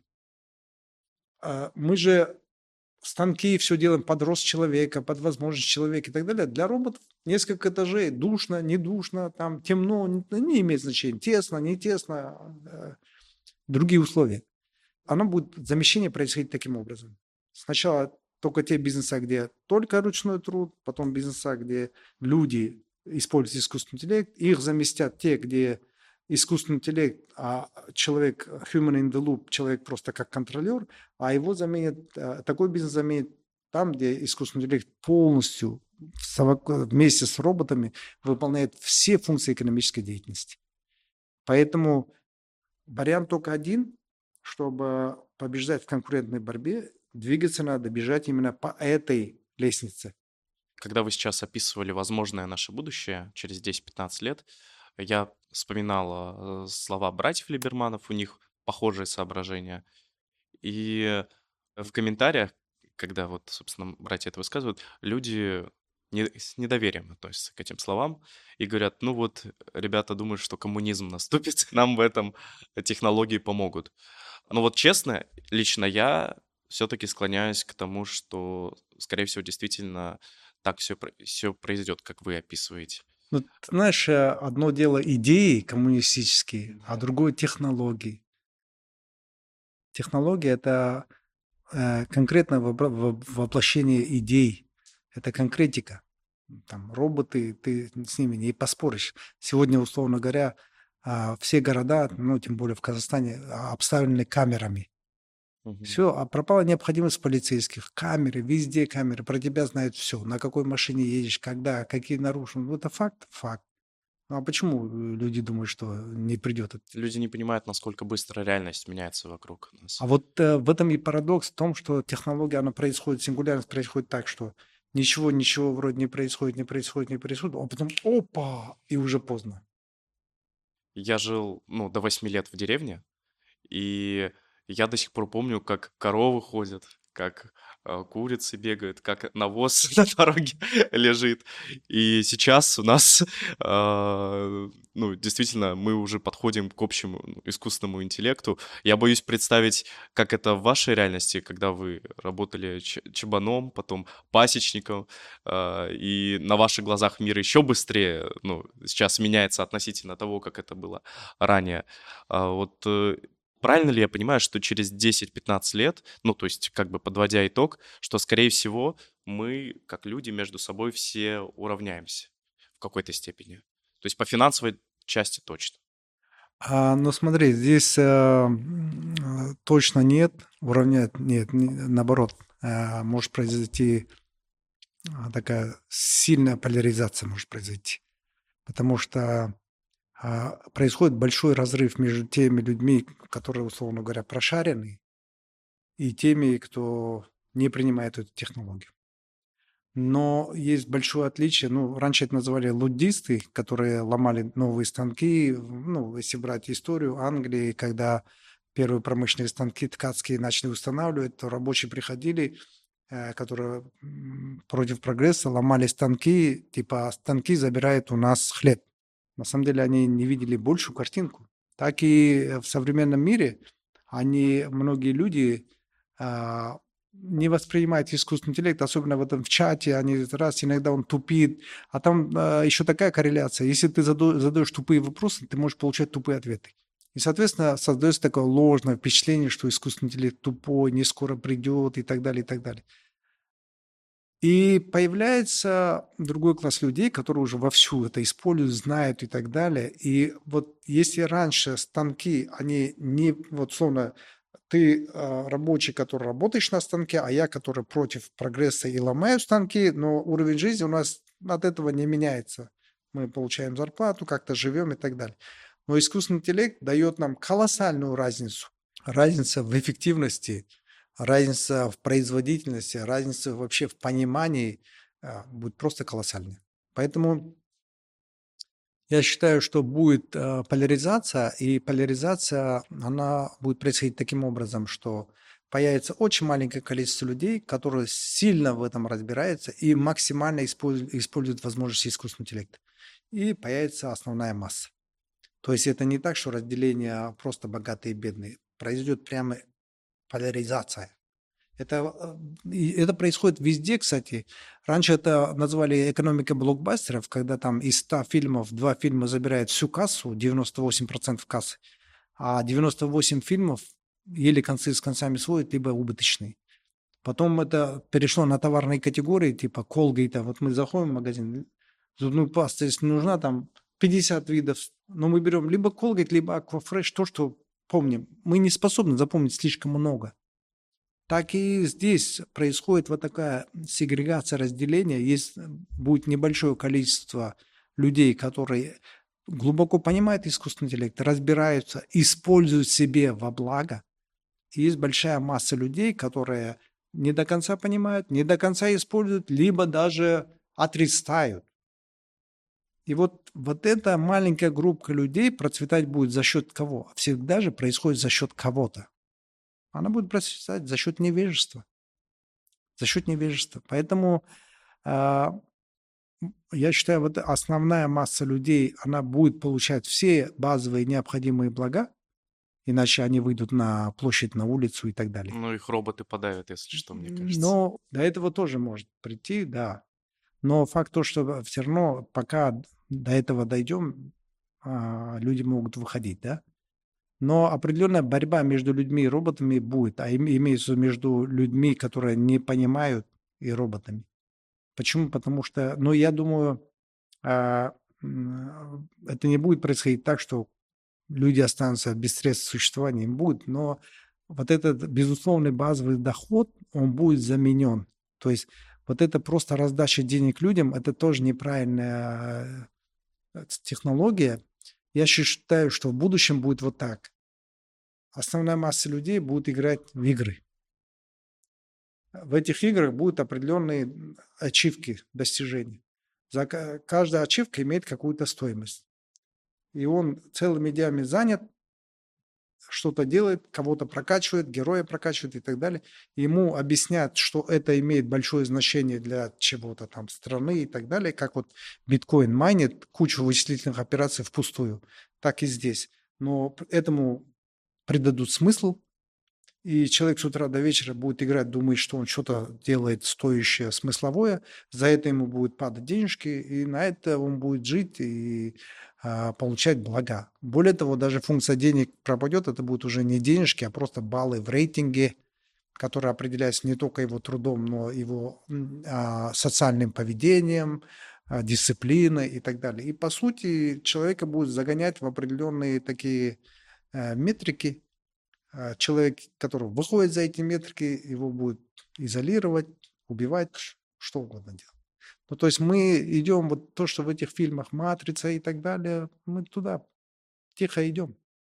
А мы же станки все делаем под рост человека, под возможность человека и так далее. Для роботов несколько этажей, душно, не душно, там темно, не, не имеет значения, тесно, не тесно, э, другие условия. Оно будет, замещение происходить таким образом. Сначала только те бизнеса, где только ручной труд, потом бизнеса, где люди используют искусственный интеллект, их заместят те, где искусственный интеллект, а человек, human in the loop, человек просто как контролер, а его заменит, такой бизнес заменит там, где искусственный интеллект полностью вместе с роботами выполняет все функции экономической деятельности. Поэтому вариант только один, чтобы побеждать в конкурентной борьбе, двигаться надо, бежать именно по этой лестнице. Когда вы сейчас описывали возможное наше будущее через десять-пятнадцать лет, я вспоминал э, слова братьев Либерманов, у них похожие соображения. И в комментариях, когда вот, собственно, братья это высказывают, люди не- с недоверием относятся к этим словам и говорят, ну вот, ребята думают, что коммунизм наступит, нам в этом технологии помогут. Но вот честно, лично я все-таки склоняюсь к тому, что, скорее всего, действительно так все, все произойдет, как вы описываете. Ну, ты знаешь, э, одно дело идеи коммунистические, а другое технологии. Технология – это э, конкретное вобра- во- воплощение идей, это конкретика. Там роботы, ты с ними не поспоришь. Сегодня, условно говоря, а, все города, ну, тем более в Казахстане, а, обставлены камерами. Мгм. Все, а пропала необходимость полицейских. Камеры, везде камеры, про тебя знают все. На какой машине едешь, когда, какие нарушения. Ну, это факт, факт. Ну, а почему э, люди думают, что не придет это? Люди не понимают, насколько быстро реальность меняется вокруг нас. А вот э, в этом и парадокс в том, что технология, она происходит, сингулярность происходит так, что ничего, ничего вроде не происходит, не происходит, не происходит, а потом опа, и уже поздно. Я жил, ну, до восьми лет в деревне, и я до сих пор помню, как коровы ходят, как э, курицы бегают, как навоз на дороге лежит. И сейчас у нас, э, ну, действительно, мы уже подходим к общему ну, искусственному интеллекту. Я боюсь представить, как это в вашей реальности, когда вы работали ч- чабаном, потом пасечником, э, и на ваших глазах мир еще быстрее, ну, сейчас меняется относительно того, как это было ранее. А вот э, правильно ли я понимаю, что через десять-пятнадцать лет, ну, то есть, как бы подводя итог, что, скорее всего, мы, как люди, между собой все уравняемся в какой-то степени? То есть по финансовой части точно. А, ну смотри, здесь э, м, э, точно нет, уравнять нет, не- наоборот, э, может произойти а, такая сильная поляризация может произойти, потому что а, происходит большой разрыв между теми людьми, которые, условно говоря, прошарены, и теми, кто не принимает эту технологию. Но есть большое отличие. Ну, раньше это называли луддисты, которые ломали новые станки. Ну, если брать историю Англии, когда первые промышленные станки ткацкие начали устанавливать, то рабочие приходили, э, которые м, против прогресса ломали станки, типа станки забирают у нас хлеб. На самом деле они не видели большую картинку. Так и в современном мире они, многие люди а, не воспринимают искусственный интеллект, особенно в этом в чате, они раз, иногда он тупит, а там а, еще такая корреляция. Если ты заду- задаешь тупые вопросы, ты можешь получать тупые ответы. И, соответственно, создается такое ложное впечатление, что искусственный интеллект тупой, не скоро придет и так далее, и так далее. И появляется другой класс людей, которые уже вовсю это используют, знают и так далее. И вот если раньше станки, они не, вот словно ты а, рабочий, который работаешь на станке, а я, который против прогресса и ломаю станки, но уровень жизни у нас от этого не меняется. Мы получаем зарплату, как-то живем и так далее. Но искусственный интеллект дает нам колоссальную разницу. Разница в эффективности, разница в производительности, разница вообще в понимании а, будет просто колоссальная. Поэтому я считаю, что будет э, поляризация, и поляризация, она будет происходить таким образом, что появится очень маленькое количество людей, которые сильно в этом разбираются и максимально используют, используют возможности искусственного интеллекта. И появится основная масса. То есть это не так, что разделение просто богатые и бедные. Произойдет прямо поляризация. Это, э, и это происходит везде, кстати. Раньше это назвали экономика блокбастеров, когда там из ста фильмов два фильма забирают всю кассу, девяносто восемь процентов кассы, а девяносто восемь фильмов еле концы с концами сводят, либо убыточные. Потом это перешло на товарные категории, типа Colgate. Вот мы заходим в магазин, зубную пасту, если нужна, там пятьдесят видов, но мы берем либо Colgate, либо Aquafresh, то, что помним. Мы не способны запомнить слишком много. Так и здесь происходит вот такая сегрегация, разделение. Есть, будет небольшое количество людей, которые глубоко понимают искусственный интеллект, разбираются, используют себе во благо. И есть большая масса людей, которые не до конца понимают, не до конца используют, либо даже отрицают. И вот, вот эта маленькая группа людей процветать будет за счет кого? Всегда же происходит за счет кого-то. Она будет процветать за счет невежества. За счет невежества. Поэтому э, я считаю, вот основная масса людей, она будет получать все базовые необходимые блага, иначе они выйдут на площадь, на улицу и так далее. Ну, их роботы подавят, если что, мне кажется. Но до этого тоже может прийти, да. Но факт то, что все равно, пока до этого дойдем, э, люди могут выходить, да. Но определенная борьба между людьми и роботами будет, а имеется между людьми, которые не понимают, и роботами. Почему? Потому что, ну, я думаю, это не будет происходить так, что люди останутся без средств существования, им будет, но вот этот безусловный базовый доход, он будет заменен. То есть вот это просто раздача денег людям, это тоже неправильная технология. Я считаю, что в будущем будет вот так. Основная масса людей будет играть в игры. В этих играх будут определенные ачивки, достижения. За каждая ачивка имеет какую-то стоимость. И он целыми днями занят, что-то делает, кого-то прокачивает, героя прокачивает и так далее. Ему объяснят, что это имеет большое значение для чего-то там страны и так далее. Как вот биткоин майнит кучу вычислительных операций впустую, так и здесь. Но этому придадут смысл, и человек с утра до вечера будет играть, думает, что он что-то делает стоящее, смысловое, за это ему будут падать денежки, и на это он будет жить и а, получать блага. Более того, даже функция денег пропадет, это будут уже не денежки, а просто баллы в рейтинге, которые определяются не только его трудом, но его а, социальным поведением, а, дисциплиной и так далее. И по сути человека будет загонять в определенные такие а, метрики. Человек, который выходит за эти метрики, его будет изолировать, убивать, что угодно делать. Ну, то есть мы идем, вот то, что в этих фильмах «Матрица» и так далее, мы туда тихо идем.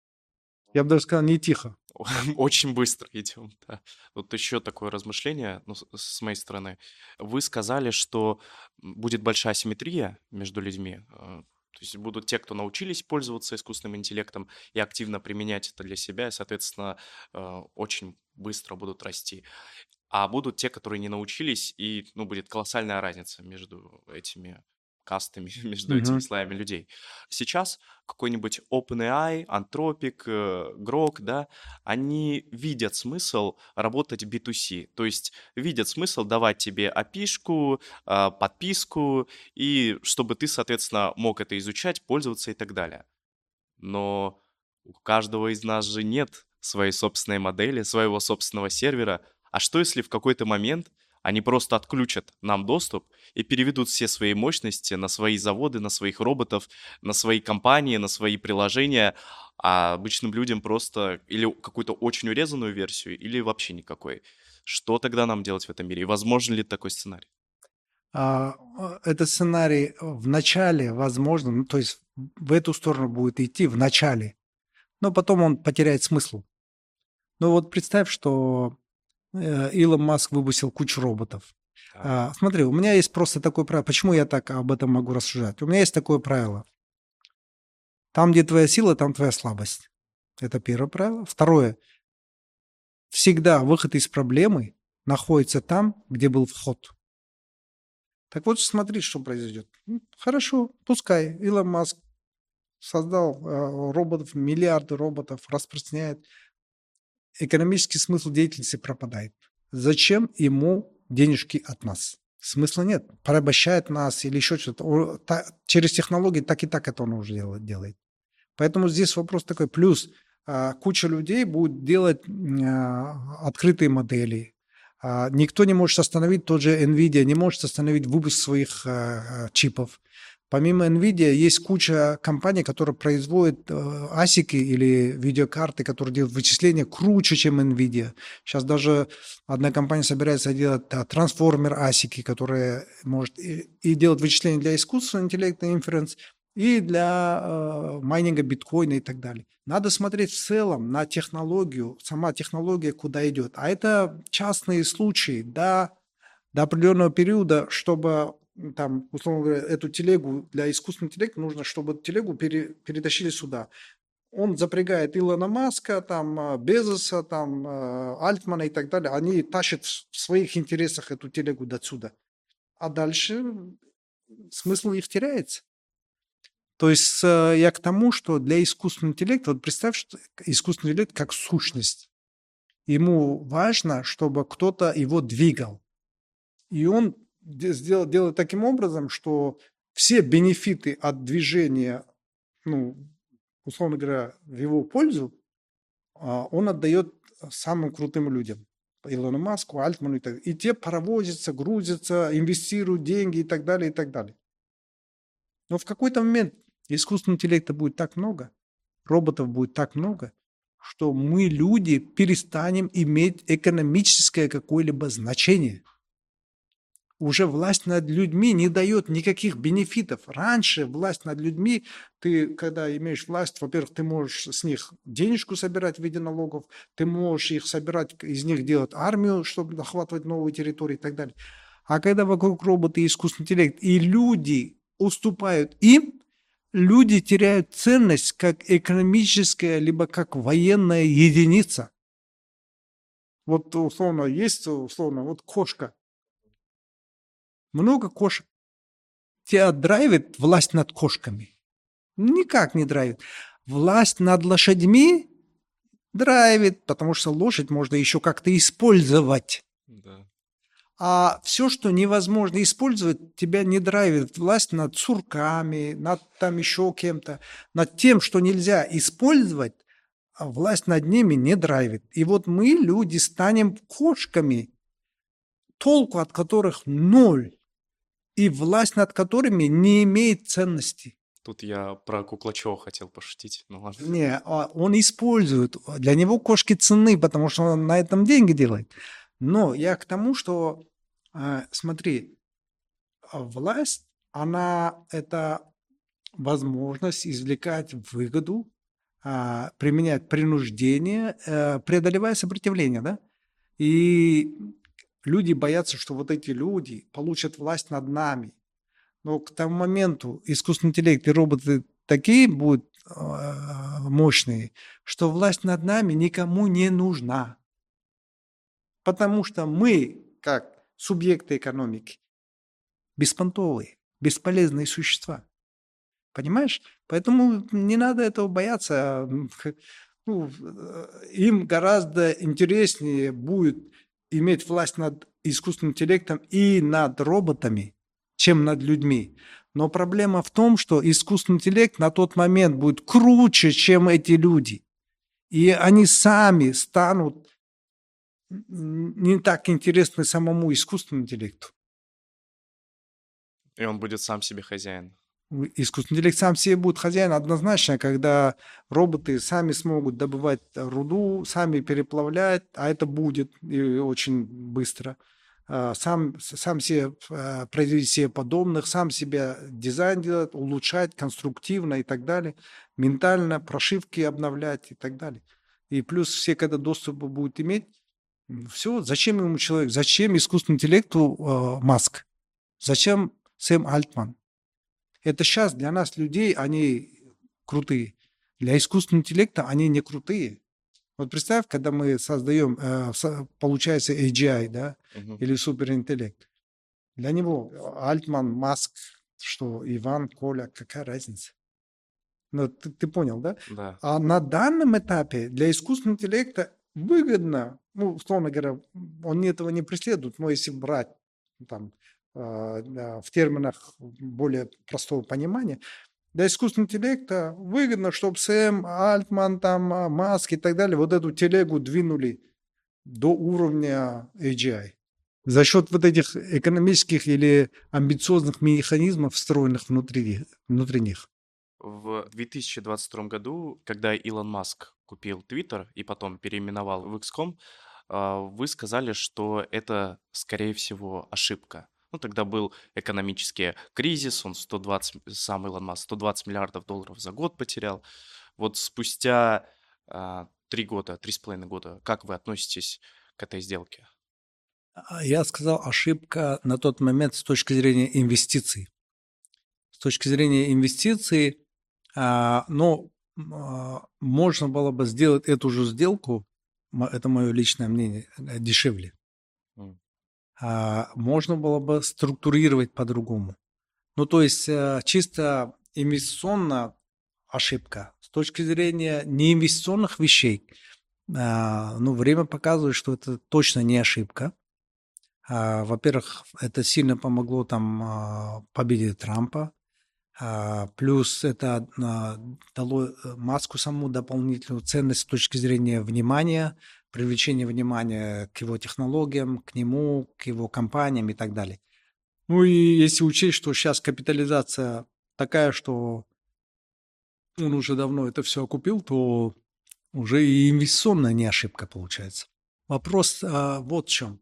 Я бы даже сказал, не тихо. Очень быстро идем, да. Вот еще такое размышление, ну, с с моей стороны. Вы сказали, что будет большая асимметрия между людьми. э, То есть будут те, кто научились пользоваться искусственным интеллектом и активно применять это для себя, и, соответственно, э, очень быстро будут расти. А будут те, которые не научились, и, ну, будет колоссальная разница между этими кастами, между этими Мгм. слоями людей. Сейчас какой-нибудь OpenAI, Anthropic, э, Grok, да, они видят смысл работать би ту си, то есть видят смысл давать тебе эй пи ай-шку, а, подписку, и чтобы ты, соответственно, мог это изучать, пользоваться и так далее. Но у каждого из нас же нет своей собственной модели, своего собственного сервера. А что, если в какой-то момент они просто отключат нам доступ и переведут все свои мощности на свои заводы, на своих роботов, на свои компании, на свои приложения, а обычным людям просто или какую-то очень урезанную версию, или вообще никакой. Что тогда нам делать в этом мире? И возможен ли такой сценарий? А, а, Этот сценарий в начале, возможно, ну, то есть в эту сторону будет идти в начале, но потом он потеряет смысл. Ну вот представь, что э, Илон Маск выпустил кучу роботов. А, смотри, у меня есть просто такое правило. Почему я так об этом могу рассуждать? У меня есть такое правило. Там, где твоя сила, там твоя слабость. Это первое правило. Второе. Всегда выход из проблемы находится там, где был вход. Так вот, смотри, что произойдет. Хорошо, пускай Илон Маск создал э, роботов, миллиарды роботов, распространяет. Экономический смысл деятельности пропадает. Зачем ему денежки от нас? Смысла нет. Порабощает нас или еще что-то. Через технологии так и так это он уже делает. Поэтому здесь вопрос такой. Плюс э, куча людей будет делать э, открытые модели. Э, никто не может остановить, тот же NVIDIA не может остановить выпуск своих э, чипов. Помимо NVIDIA есть куча компаний, которые производят э, асики или видеокарты, которые делают вычисления круче, чем NVIDIA. Сейчас даже одна компания собирается делать а, трансформер асики, которые может и, и делать вычисления для искусственного интеллекта, inference, и для э, майнинга биткоина и так далее. Надо смотреть в целом на технологию, сама технология куда идет. А это частные случаи до, до определенного периода, чтобы... Там, условно говоря, эту телегу для искусственного интеллекта нужно, чтобы эту телегу пере, перетащили сюда. Он запрягает Илона Маска, там, Безоса, там, Альтмана и так далее. Они тащат в своих интересах эту телегу до сюда. А дальше смысл их теряется. То есть я к тому, что для искусственного интеллекта, вот представь, что искусственный интеллект как сущность. Ему важно, чтобы кто-то его двигал. И он Сделать, делать таким образом, что все бенефиты от движения, ну, условно говоря, в его пользу, он отдает самым крутым людям. Илону Маску, Альтману и так далее. И те паровозятся, грузятся, инвестируют деньги и так далее, и так далее. Но в какой-то момент искусственного интеллекта будет так много, роботов будет так много, что мы, люди, перестанем иметь экономическое какое-либо значение. Уже власть над людьми не дает никаких бенефитов. Раньше власть над людьми, ты, когда имеешь власть, во-первых, ты можешь с них денежку собирать в виде налогов, ты можешь их собирать, из них делать армию, чтобы охватывать новые территории и так далее. А когда вокруг роботы и искусственный интеллект, и люди уступают им, люди теряют ценность как экономическая, либо как военная единица. Вот условно есть, условно, вот кошка. Много кошек. Тебя драйвит власть над кошками? Никак не драйвит. Власть над лошадьми драйвит, потому что лошадь можно еще как-то использовать. Да. А все, что невозможно использовать, тебя не драйвит. Власть над сурками, над там еще кем-то. Над тем, что нельзя использовать, а власть над ними не драйвит. И вот мы, люди, станем кошками, толку от которых ноль. И власть над которыми не имеет ценности. Тут я про Куклачева хотел пошутить. Ну ладно. Не, он использует. Для него кошки ценны, потому что он на этом деньги делает. Но я к тому, что, смотри, власть, она это возможность извлекать выгоду, применять принуждение, преодолевая сопротивление, да? И люди боятся, что вот эти люди получат власть над нами. Но к тому моменту искусственный интеллект и роботы такие будут э, мощные, что власть над нами никому не нужна. Потому что мы, как субъекты экономики, беспонтовые, бесполезные существа. Понимаешь? Поэтому не надо этого бояться. Ну, им гораздо интереснее будет иметь власть над искусственным интеллектом и над роботами, чем над людьми. Но проблема в том, что искусственный интеллект на тот момент будет круче, чем эти люди. И они сами станут не так интересны самому искусственному интеллекту. И он будет сам себе хозяин. Искусственный интеллект сам себе будет хозяин однозначно, когда роботы сами смогут добывать руду, сами переплавлять, а это будет и очень быстро. Сам, сам себе производить себе подобных, сам себе дизайн делать, улучшать конструктивно и так далее, ментально прошивки обновлять и так далее. И плюс все, когда доступ будут иметь, Все, зачем ему человек, зачем искусственному интеллекту э, Маск? Зачем Сэм Альтман? Это сейчас для нас, людей, они крутые. Для искусственного интеллекта они не крутые. Вот представь, когда мы создаем, э, со- получается, эй джи ай, да, Мгм. или суперинтеллект. Для него Альтман, Маск, что Иван, Коля, какая разница? Ну, ты, ты понял, да? Да. А на данном этапе для искусственного интеллекта выгодно, ну, условно говоря, он этого не преследует, но если брать там, э, да, в терминах более простого понимания, для искусственного интеллекта выгодно, чтобы Сэм, Альтман, там, а, Маск и так далее вот эту телегу двинули до уровня эй джи ай. За счет вот этих экономических или амбициозных механизмов, встроенных внутри, внутри них. В две тысячи двадцать втором году, когда Илон Маск купил Twitter и потом переименовал в икс ком, а, вы сказали, что это, скорее всего, ошибка. Ну, тогда был экономический кризис, он сто двадцать, сам Илон Маск, сто двадцать миллиардов долларов за год потерял. Вот спустя а, три года, три с половиной года, как вы относитесь к этой сделке? А Я сказал, ошибка на тот момент с точки зрения инвестиций. С точки зрения инвестиций, а, ну, м, а, можно было бы сделать эту же сделку, м- это мое личное мнение, э, дешевле. М. А, Можно было бы структурировать по-другому. Ну, то есть э, чисто инвестиционно ошибка. С точки зрения неинвестиционных вещей, а, ну, время показывает, что это точно не ошибка. А, Во-первых, это сильно помогло там а, победе Трампа. А, Плюс это а, дало э, Маску саму дополнительную ценность с точки зрения внимания, привлечения внимания к его технологиям, к нему, к его компаниям и так далее. Ну и если учесть, что сейчас капитализация такая, что он уже давно это все окупил, то уже и инвестиционная не ошибка получается. Вопрос а, вот в чем.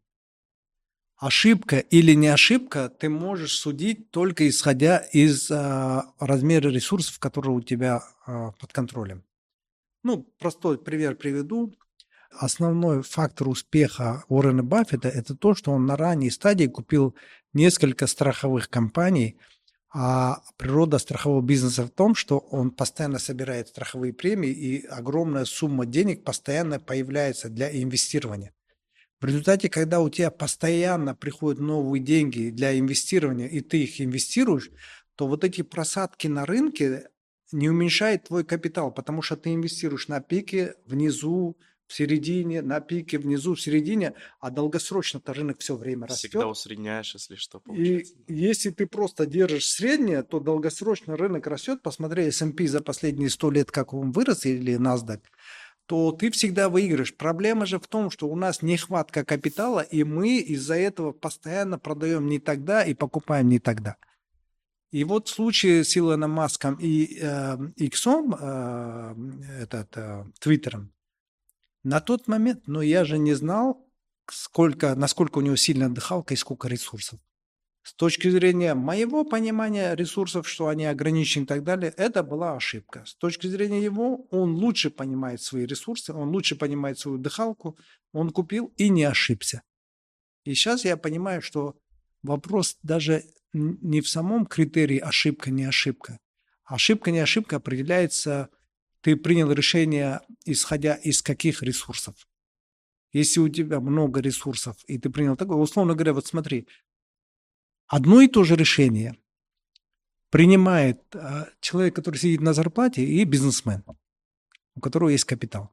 Ошибка или не ошибка, ты можешь судить только исходя из а, размера ресурсов, которые у тебя а, под контролем. Ну, простой пример приведу. Основной фактор успеха Уоррена Баффета – это то, что он на ранней стадии купил несколько страховых компаний, а природа страхового бизнеса в том, что он постоянно собирает страховые премии, и огромная сумма денег постоянно появляется для инвестирования. В результате, когда у тебя постоянно приходят новые деньги для инвестирования, и ты их инвестируешь, то вот эти просадки на рынке не уменьшают твой капитал, потому что ты инвестируешь на пике, внизу, в середине, на пике, внизу, в середине, а долгосрочно-то рынок все время Всегда растет. усредняешь, если что, И получается. если ты просто держишь среднее, то долгосрочно рынок растет. Посмотри, эс энд пи за последние сто лет, как он вырос, или NASDAQ, то ты всегда выиграешь. Проблема же в том, что у нас нехватка капитала, и мы из-за этого постоянно продаем не тогда и покупаем не тогда. И вот в случае с Илоном Маском и э, Иксом, э, этот, э, Твиттером, на тот момент, но я же не знал, сколько, насколько у него сильная дыхалка и сколько ресурсов. С точки зрения моего понимания ресурсов, что они ограничены и так далее, это была ошибка. С точки зрения его, он лучше понимает свои ресурсы, он лучше понимает свою дыхалку, он купил и не ошибся. И сейчас я понимаю, что вопрос даже н- не в самом критерии ошибка, не ошибка. Ошибка, не ошибка определяется, ты принял решение, исходя из каких ресурсов. Если у тебя много ресурсов, и ты принял такое, условно говоря, вот смотри, одно и то же решение принимает а, человек, который сидит на зарплате, и бизнесмен, у которого есть капитал.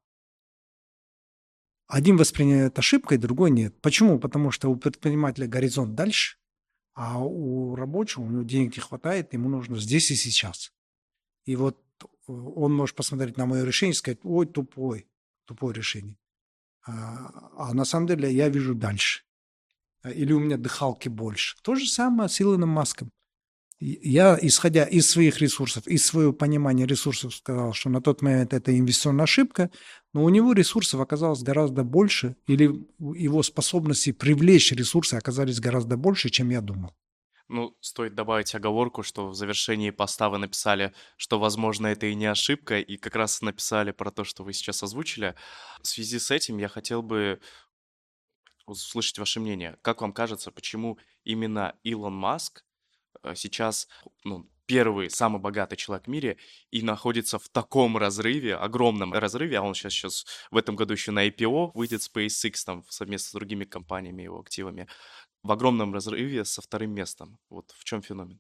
Один воспринимает ошибкой, другой нет. Почему? Потому что у предпринимателя горизонт дальше, а у рабочего, у него денег не хватает, ему нужно здесь и сейчас. И вот э, он может посмотреть на мое решение и сказать, ой, тупой, тупое решение. А, а на самом деле я вижу дальше. Или у меня дыхалки больше. То же самое с Илоном Маском. Я, исходя из своих ресурсов, из своего понимания ресурсов, сказал, что на тот момент это инвестиционная ошибка, но у него ресурсов оказалось гораздо больше, или его способности привлечь ресурсы оказались гораздо больше, чем я думал. Ну, стоит добавить оговорку, что в завершении поста вы написали, что, возможно, это и не ошибка, и как раз написали про то, что вы сейчас озвучили. В связи с этим я хотел бы услышать ваше мнение. Как вам кажется, почему именно Илон Маск э, сейчас, ну, первый, самый богатый человек в мире и находится в таком разрыве, огромном разрыве, а он сейчас, сейчас в этом году еще на ай пи о выйдет SpaceX там совместно с другими компаниями, его активами, в огромном разрыве со вторым местом. Вот в чем феномен?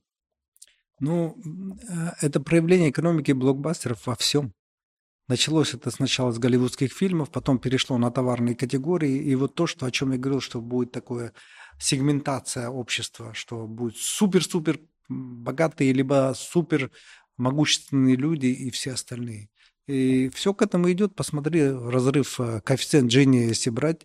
Ну, м, э, это проявление экономики блокбастеров во всем. Началось это сначала с голливудских фильмов, потом перешло на товарные категории. И вот то, что, о чем я говорил, что будет такая сегментация общества, что будут супер-супер м, богатые, либо супер могущественные люди и все остальные. И все к этому идет. Посмотри, разрыв, э, коэффициент Джини, если брать,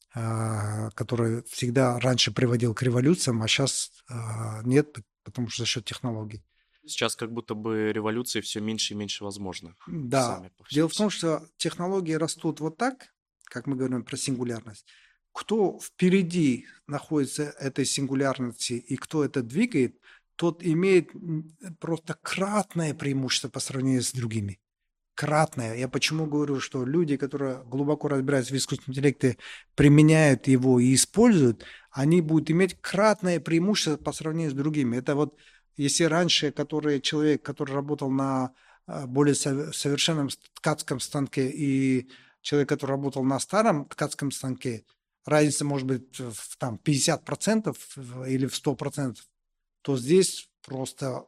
а, который всегда раньше приводил к революциям, а сейчас нет, потому что за счет технологий. Сейчас как будто бы революции все меньше и меньше возможно. Да, Сами по дело в себе. том, что технологии растут вот так, как мы говорим про сингулярность. Кто впереди находится этой сингулярности и кто это двигает, тот имеет м, просто кратное преимущество по сравнению с другими. Кратное. Я почему говорю, что люди, которые глубоко разбираются в искусственном интеллекте, применяют его и используют, они будут иметь кратное преимущество по сравнению с другими. Это вот если раньше который, человек, который работал на а, более со- совершенном ткацком станке, и человек, который работал на старом ткацком станке, разница может быть в там, пятьдесят процентов в- или в сто процентов, то здесь просто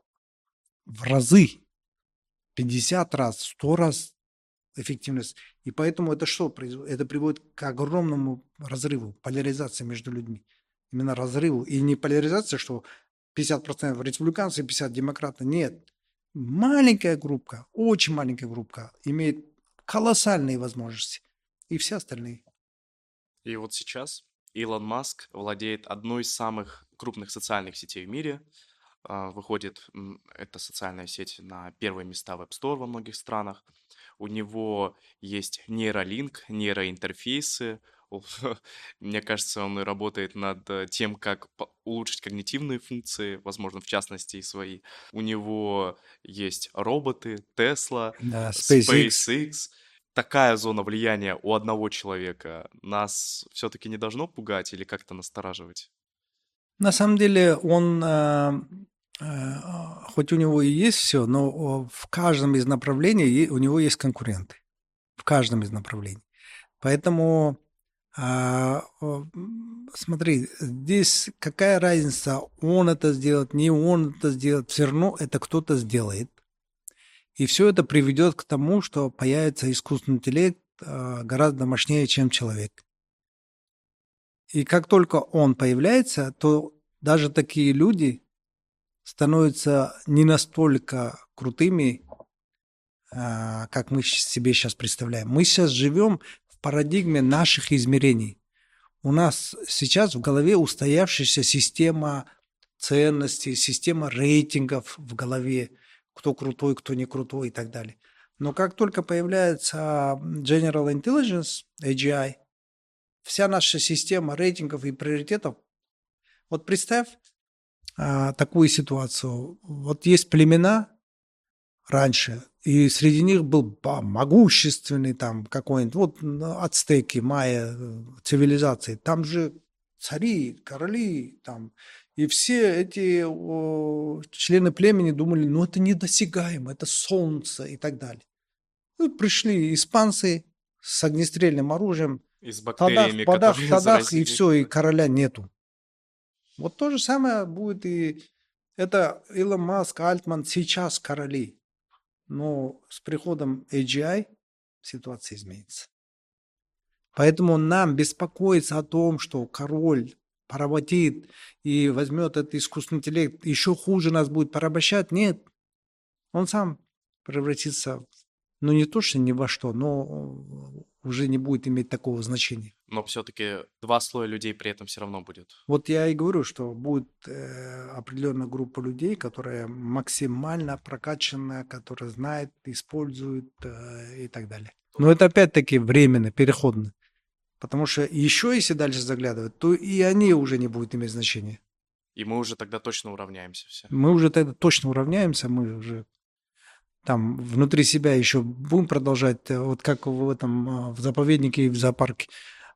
в разы, пятьдесят раз, сто раз эффективность. И поэтому это что производит? Это приводит к огромному разрыву, поляризации между людьми. Именно разрыву. И не поляризация, что пятьдесят процентов республиканцы, пятьдесят процентов демократы. Нет. Маленькая группа, очень маленькая группа имеет колоссальные возможности. И все остальные. И вот сейчас Илон Маск владеет одной из самых крупных социальных сетей в мире. А, Выходит м, эта социальная сеть на первые места в App Store во многих странах. У него есть нейролинк, нейроинтерфейсы. О, Мне кажется, он и работает над э, тем, как по- улучшить когнитивные функции, возможно, в частности, и свои. У него есть роботы, Tesla, Да, SpaceX. SpaceX. Такая зона влияния у одного человека нас все-таки не должно пугать или как-то настораживать? На самом деле он, э, э, хоть у него и есть все, но о, в каждом из направлений е- у него есть конкуренты. В каждом из направлений. Поэтому, а, о, м, смотри, здесь какая разница, он это сделает, не он это сделает, все равно это кто-то сделает. И все это приведет к тому, что появится искусственный интеллект а, гораздо мощнее, чем человек. И как только он появляется, то даже такие люди становятся не настолько крутыми, а, как мы щ- себе сейчас представляем. Мы сейчас живем в парадигме наших измерений. У нас сейчас в голове устоявшаяся система ценностей, система рейтингов в голове, кто крутой, кто не крутой и так далее. Но как только появляется General Intelligence, эй джи ай, вся наша система рейтингов и приоритетов. Вот представь а, такую ситуацию. Вот есть племена раньше, и среди них был ба- могущественный там какой-нибудь, вот ну, ацтеки, майя, э, цивилизации. Там же цари, короли, там. И все эти о, члены племени думали, ну это недосягаемо, это солнце и так далее. Ну, пришли испанцы с огнестрельным оружием, И с Тадах, бактериями, бадах, которые тадах, и заразили. все, и короля нету. Вот то же самое будет и это Илон Маск, Альтман, сейчас короли. Но с приходом эй джи ай ситуация изменится. Поэтому нам беспокоиться о том, что король поработит и возьмет этот искусственный интеллект, еще хуже нас будет порабощать. Нет, он сам превратится, ну не то, что ни во что, но уже не будет иметь такого значения. Но все-таки два слоя людей при этом все равно будет. Вот я и говорю, что будет э, определенная группа людей, которая максимально прокачанная, которая знает, использует э, и так далее. Но это опять-таки временно, переходно. Потому что еще если дальше заглядывать, то и они уже не будут иметь значения. И мы уже тогда точно уравняемся все. Мы уже тогда точно уравняемся, мы уже там внутри себя еще будем продолжать, э, вот как в этом э, в заповеднике и в зоопарке.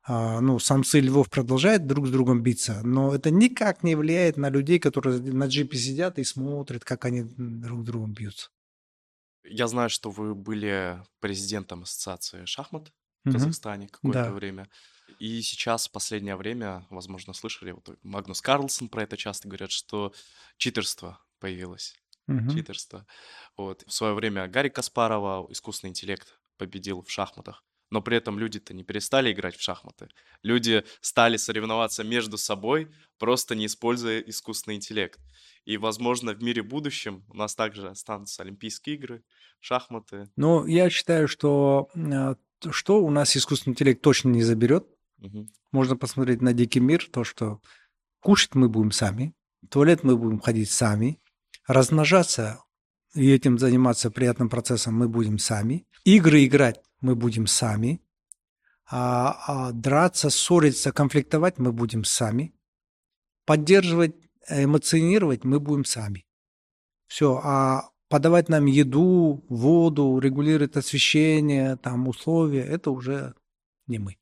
А, ну, самцы львов продолжают друг с другом биться, но это никак не влияет на людей, которые на джипе сидят и смотрят, как они друг с другом бьются. Я знаю, что вы были президентом Ассоциации шахмат в Мгм. Казахстане какое-то Да. время. И сейчас, в последнее время, возможно, слышали, вот Магнус Карлсон про это часто говорят, что читерство появилось. Мгм. Читерство. Вот. В свое время Гарри Каспарова, искусственный интеллект, победил в шахматах. Но при этом люди-то не перестали играть в шахматы. Люди стали соревноваться между собой, просто не используя искусственный интеллект. И, возможно, в мире будущем у нас также останутся Олимпийские игры, шахматы. Но я считаю, что а, то, что у нас искусственный интеллект точно не заберет. Мгм. Можно посмотреть на дикий мир, то, что кушать мы будем сами, в туалет мы будем ходить сами, размножаться и этим заниматься приятным процессом мы будем сами, игры играть мы будем сами, а, а драться, ссориться, конфликтовать мы будем сами, поддерживать, эмоционировать мы будем сами. Все, а подавать нам еду, воду, регулировать освещение, там условия, это уже не мы.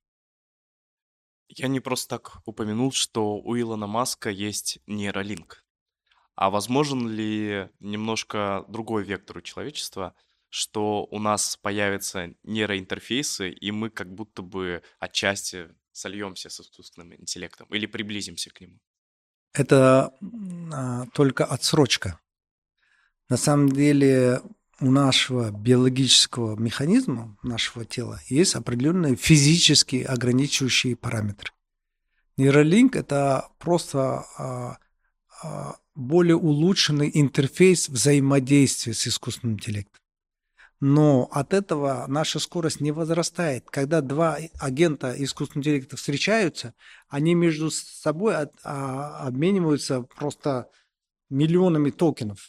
Я не просто так упомянул, что у Илона Маска есть нейролинк. А возможен ли немножко другой вектор у человечества, что у нас появятся нейроинтерфейсы, и мы как будто бы отчасти сольемся с искусственным интеллектом или приблизимся к нему? Это а, только отсрочка. На самом деле у нашего биологического механизма, нашего тела, есть определенные физически ограничивающие параметры. Нейролинк – это просто а, а, более улучшенный интерфейс взаимодействия с искусственным интеллектом. Но от этого наша скорость не возрастает. Когда два агента искусственного интеллекта встречаются, они между собой от- а, обмениваются просто миллионами токенов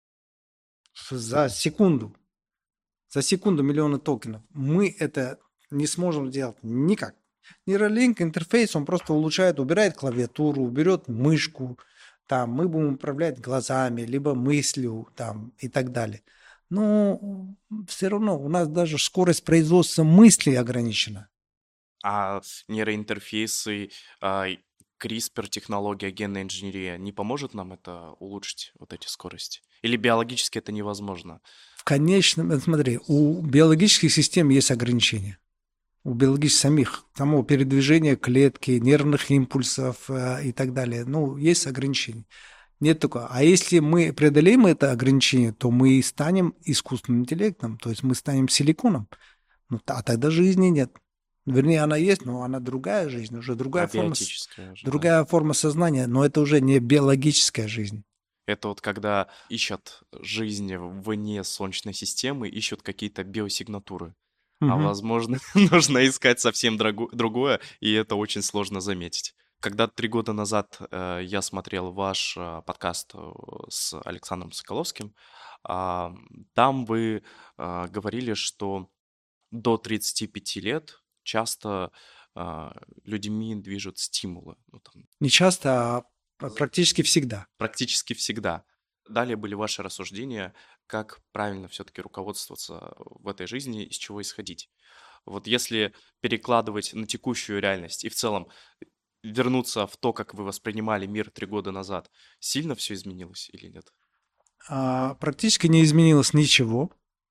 за секунду. За секунду миллионы токенов. Мы это не сможем сделать никак. Нейролинк, интерфейс, он просто улучшает, убирает клавиатуру, уберет мышку, там, мы будем управлять глазами, либо мыслью там, и так далее. Но все равно у нас даже скорость производства мыслей ограничена. А нейроинтерфейсы, а, и CRISPR-технология, генная инженерия не поможет нам это улучшить, вот эти скорости? Или биологически это невозможно? В конечном, э, смотри, у биологических систем есть ограничения. У биологических самих, самого передвижения клетки, нервных импульсов э, и так далее. Ну, есть ограничения. Нет такого. А если мы преодолеем это ограничение, то мы станем искусственным интеллектом, то есть мы станем силиконом. Ну, а тогда жизни нет. Вернее, она есть, но она другая жизнь, уже другая форма, с- Абиотическая уже, да. другая форма сознания, но это уже не биологическая жизнь. Это вот когда ищут жизнь вне Солнечной системы, ищут какие-то биосигнатуры. А Мгм. возможно, нужно искать совсем драгу- другое, и это очень сложно заметить. Когда три года назад э, я смотрел ваш э, подкаст э, с Александром Соколовским, а, там вы э, говорили, что до тридцати пяти лет часто а, людьми движут стимулы. Ну, там, Не часто, а п- практически всегда. практически всегда. Далее были ваши рассуждения, как правильно все-таки руководствоваться в этой жизни, из чего исходить. Вот если перекладывать на текущую реальность и в целом вернуться в то, как вы воспринимали мир три года назад, сильно все изменилось или нет? А, практически не изменилось ничего.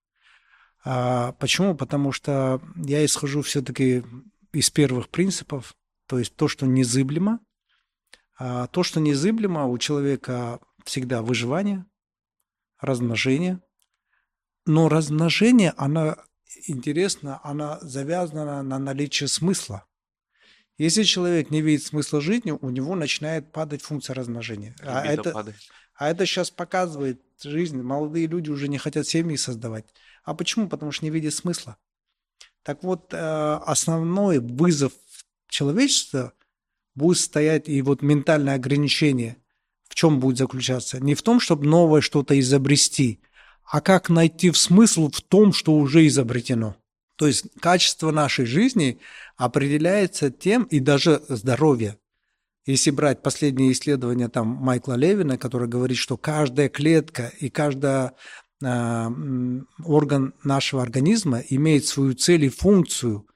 А, почему? Потому что я исхожу все-таки из первых принципов, то есть то, что незыблемо. А то, что незыблемо, у человека всегда выживание, размножение. Но размножение, оно интересно, оно завязано на наличии смысла. Если человек не видит смысла жизни, у него начинает падать функция размножения. А Либидо это, падает. а это сейчас показывает жизнь. Молодые люди уже не хотят семьи создавать. А почему? Потому что не видят смысла. Так вот, э, основной вызов человечества будет стоять, и вот ментальное ограничение в чем будет заключаться? Не в том, чтобы новое что-то изобрести, а как найти смысл в том, что уже изобретено. То есть качество нашей жизни определяется тем, и даже здоровье. Если брать последние исследования там, Майкла Левина, который говорит, что каждая клетка и каждый орган нашего организма имеет свою цель и функцию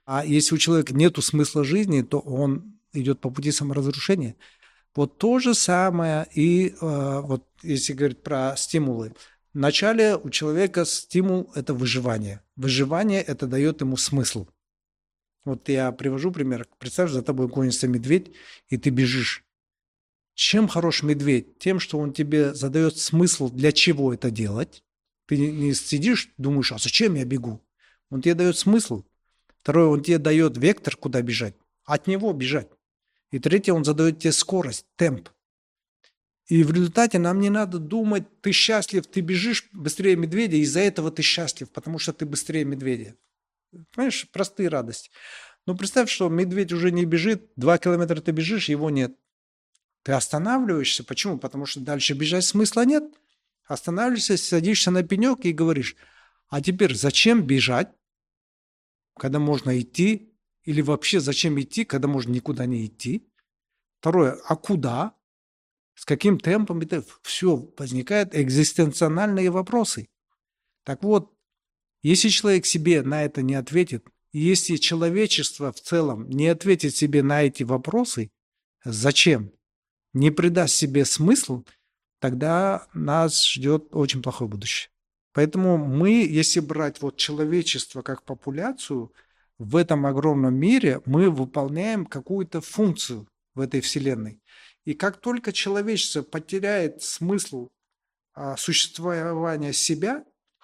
А если у человека нету смысла жизни, то он идет по пути саморазрушения. Вот то же самое и э, вот если говорить про стимулы. Вначале у человека стимул – это выживание. Выживание – это дает ему смысл. Вот я привожу пример. Представь, за тобой гонится медведь, и ты бежишь. Чем хорош медведь? Тем, что он тебе задает смысл, для чего это делать. Ты не сидишь, думаешь, а зачем я бегу? Он тебе дает смысл. Второе, он тебе дает вектор, куда бежать. От него бежать. И третье, он задает тебе скорость, темп. И в результате нам не надо думать, ты счастлив, ты бежишь быстрее медведя, из-за этого ты счастлив, потому что ты быстрее медведя. Понимаешь, простые радости. Но представь, что медведь уже не бежит, два километра ты бежишь, его нет. Ты останавливаешься. Почему? Потому что дальше бежать смысла нет. Останавливаешься, садишься на пенек и говоришь, а теперь зачем бежать, когда можно идти? Или вообще зачем идти, когда можно никуда не идти? Второе, а куда? С каким темпом? Это все, возникают экзистенциональные вопросы. Так вот, если человек себе на это не ответит, и если человечество в целом не ответит себе на эти вопросы, зачем, не придаст себе смысл, тогда нас ждет очень плохое будущее. Поэтому мы, если брать вот человечество как популяцию, в этом огромном мире мы выполняем какую-то функцию в этой вселенной. И как только человечество потеряет смысл а, существования себя,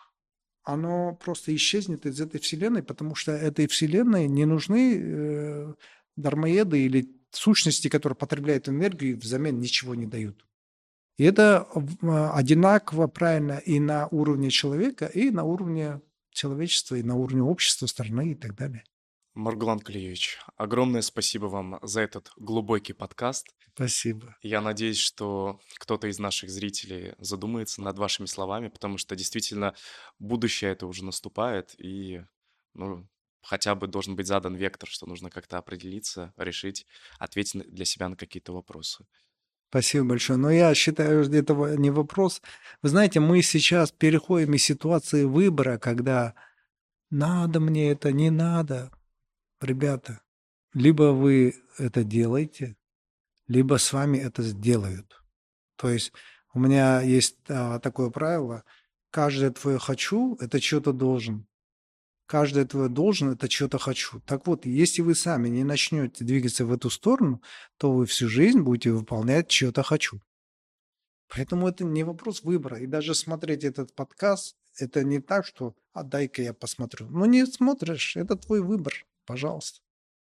оно просто исчезнет из этой вселенной, потому что этой вселенной не нужны э, дармоеды или сущности, которые потребляют энергию и взамен ничего не дают. И это э, одинаково правильно и на уровне человека, и на уровне человечества, и на уровне общества, страны и так далее. Маргулан Калиевич, огромное спасибо вам за этот глубокий подкаст. Спасибо. Я надеюсь, что кто-то из наших зрителей задумается над вашими словами, потому что действительно будущее это уже наступает, и ну, хотя бы должен быть задан вектор, что нужно как-то определиться, решить, ответить для себя на какие-то вопросы. Спасибо большое. Но я считаю, что это не вопрос. Вы знаете, мы сейчас переходим из ситуации выбора, когда надо мне это, не надо. Ребята, либо вы это делаете, либо с вами это сделают. То есть у меня есть а, такое правило, каждое твое «хочу» – это что-то должен. Каждое твое «должен» – это что-то «хочу». Так вот, если вы сами не начнете двигаться в эту сторону, то вы всю жизнь будете выполнять что-то «хочу». Поэтому это не вопрос выбора. И даже смотреть этот подкаст – это не так, что «а дай-ка я посмотрю». Ну не смотришь, это твой выбор. Пожалуйста.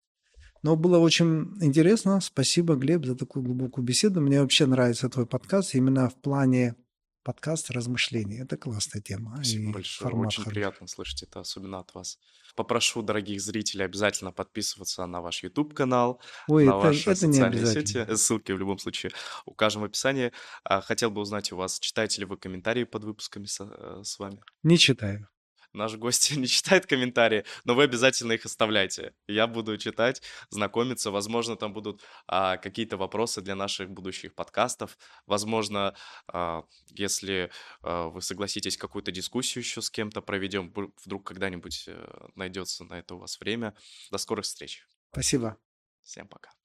Но было очень интересно. Спасибо, Глеб, за такую глубокую беседу. Мне вообще нравится твой подкаст именно в плане подкаста размышлений. Это классная тема. Спасибо большое. Очень хороший. Приятно слышать это, особенно от вас. Попрошу дорогих зрителей обязательно подписываться на ваш YouTube-канал, Ой, на это, ваши это не социальные обязательно. сети. Ссылки в любом случае укажем в описании. А, Хотел бы узнать у вас, читаете ли вы комментарии под выпусками со- э, с вами? Не читаю. Наш гость не читает комментарии, но вы обязательно их оставляйте. Я буду читать, знакомиться. Возможно, там будут а, какие-то вопросы для наших будущих подкастов. Возможно, а, если а, вы согласитесь, какую-то дискуссию еще с кем-то проведем, бу- вдруг когда-нибудь э, найдется на это у вас время. До скорых встреч. Спасибо. Всем пока.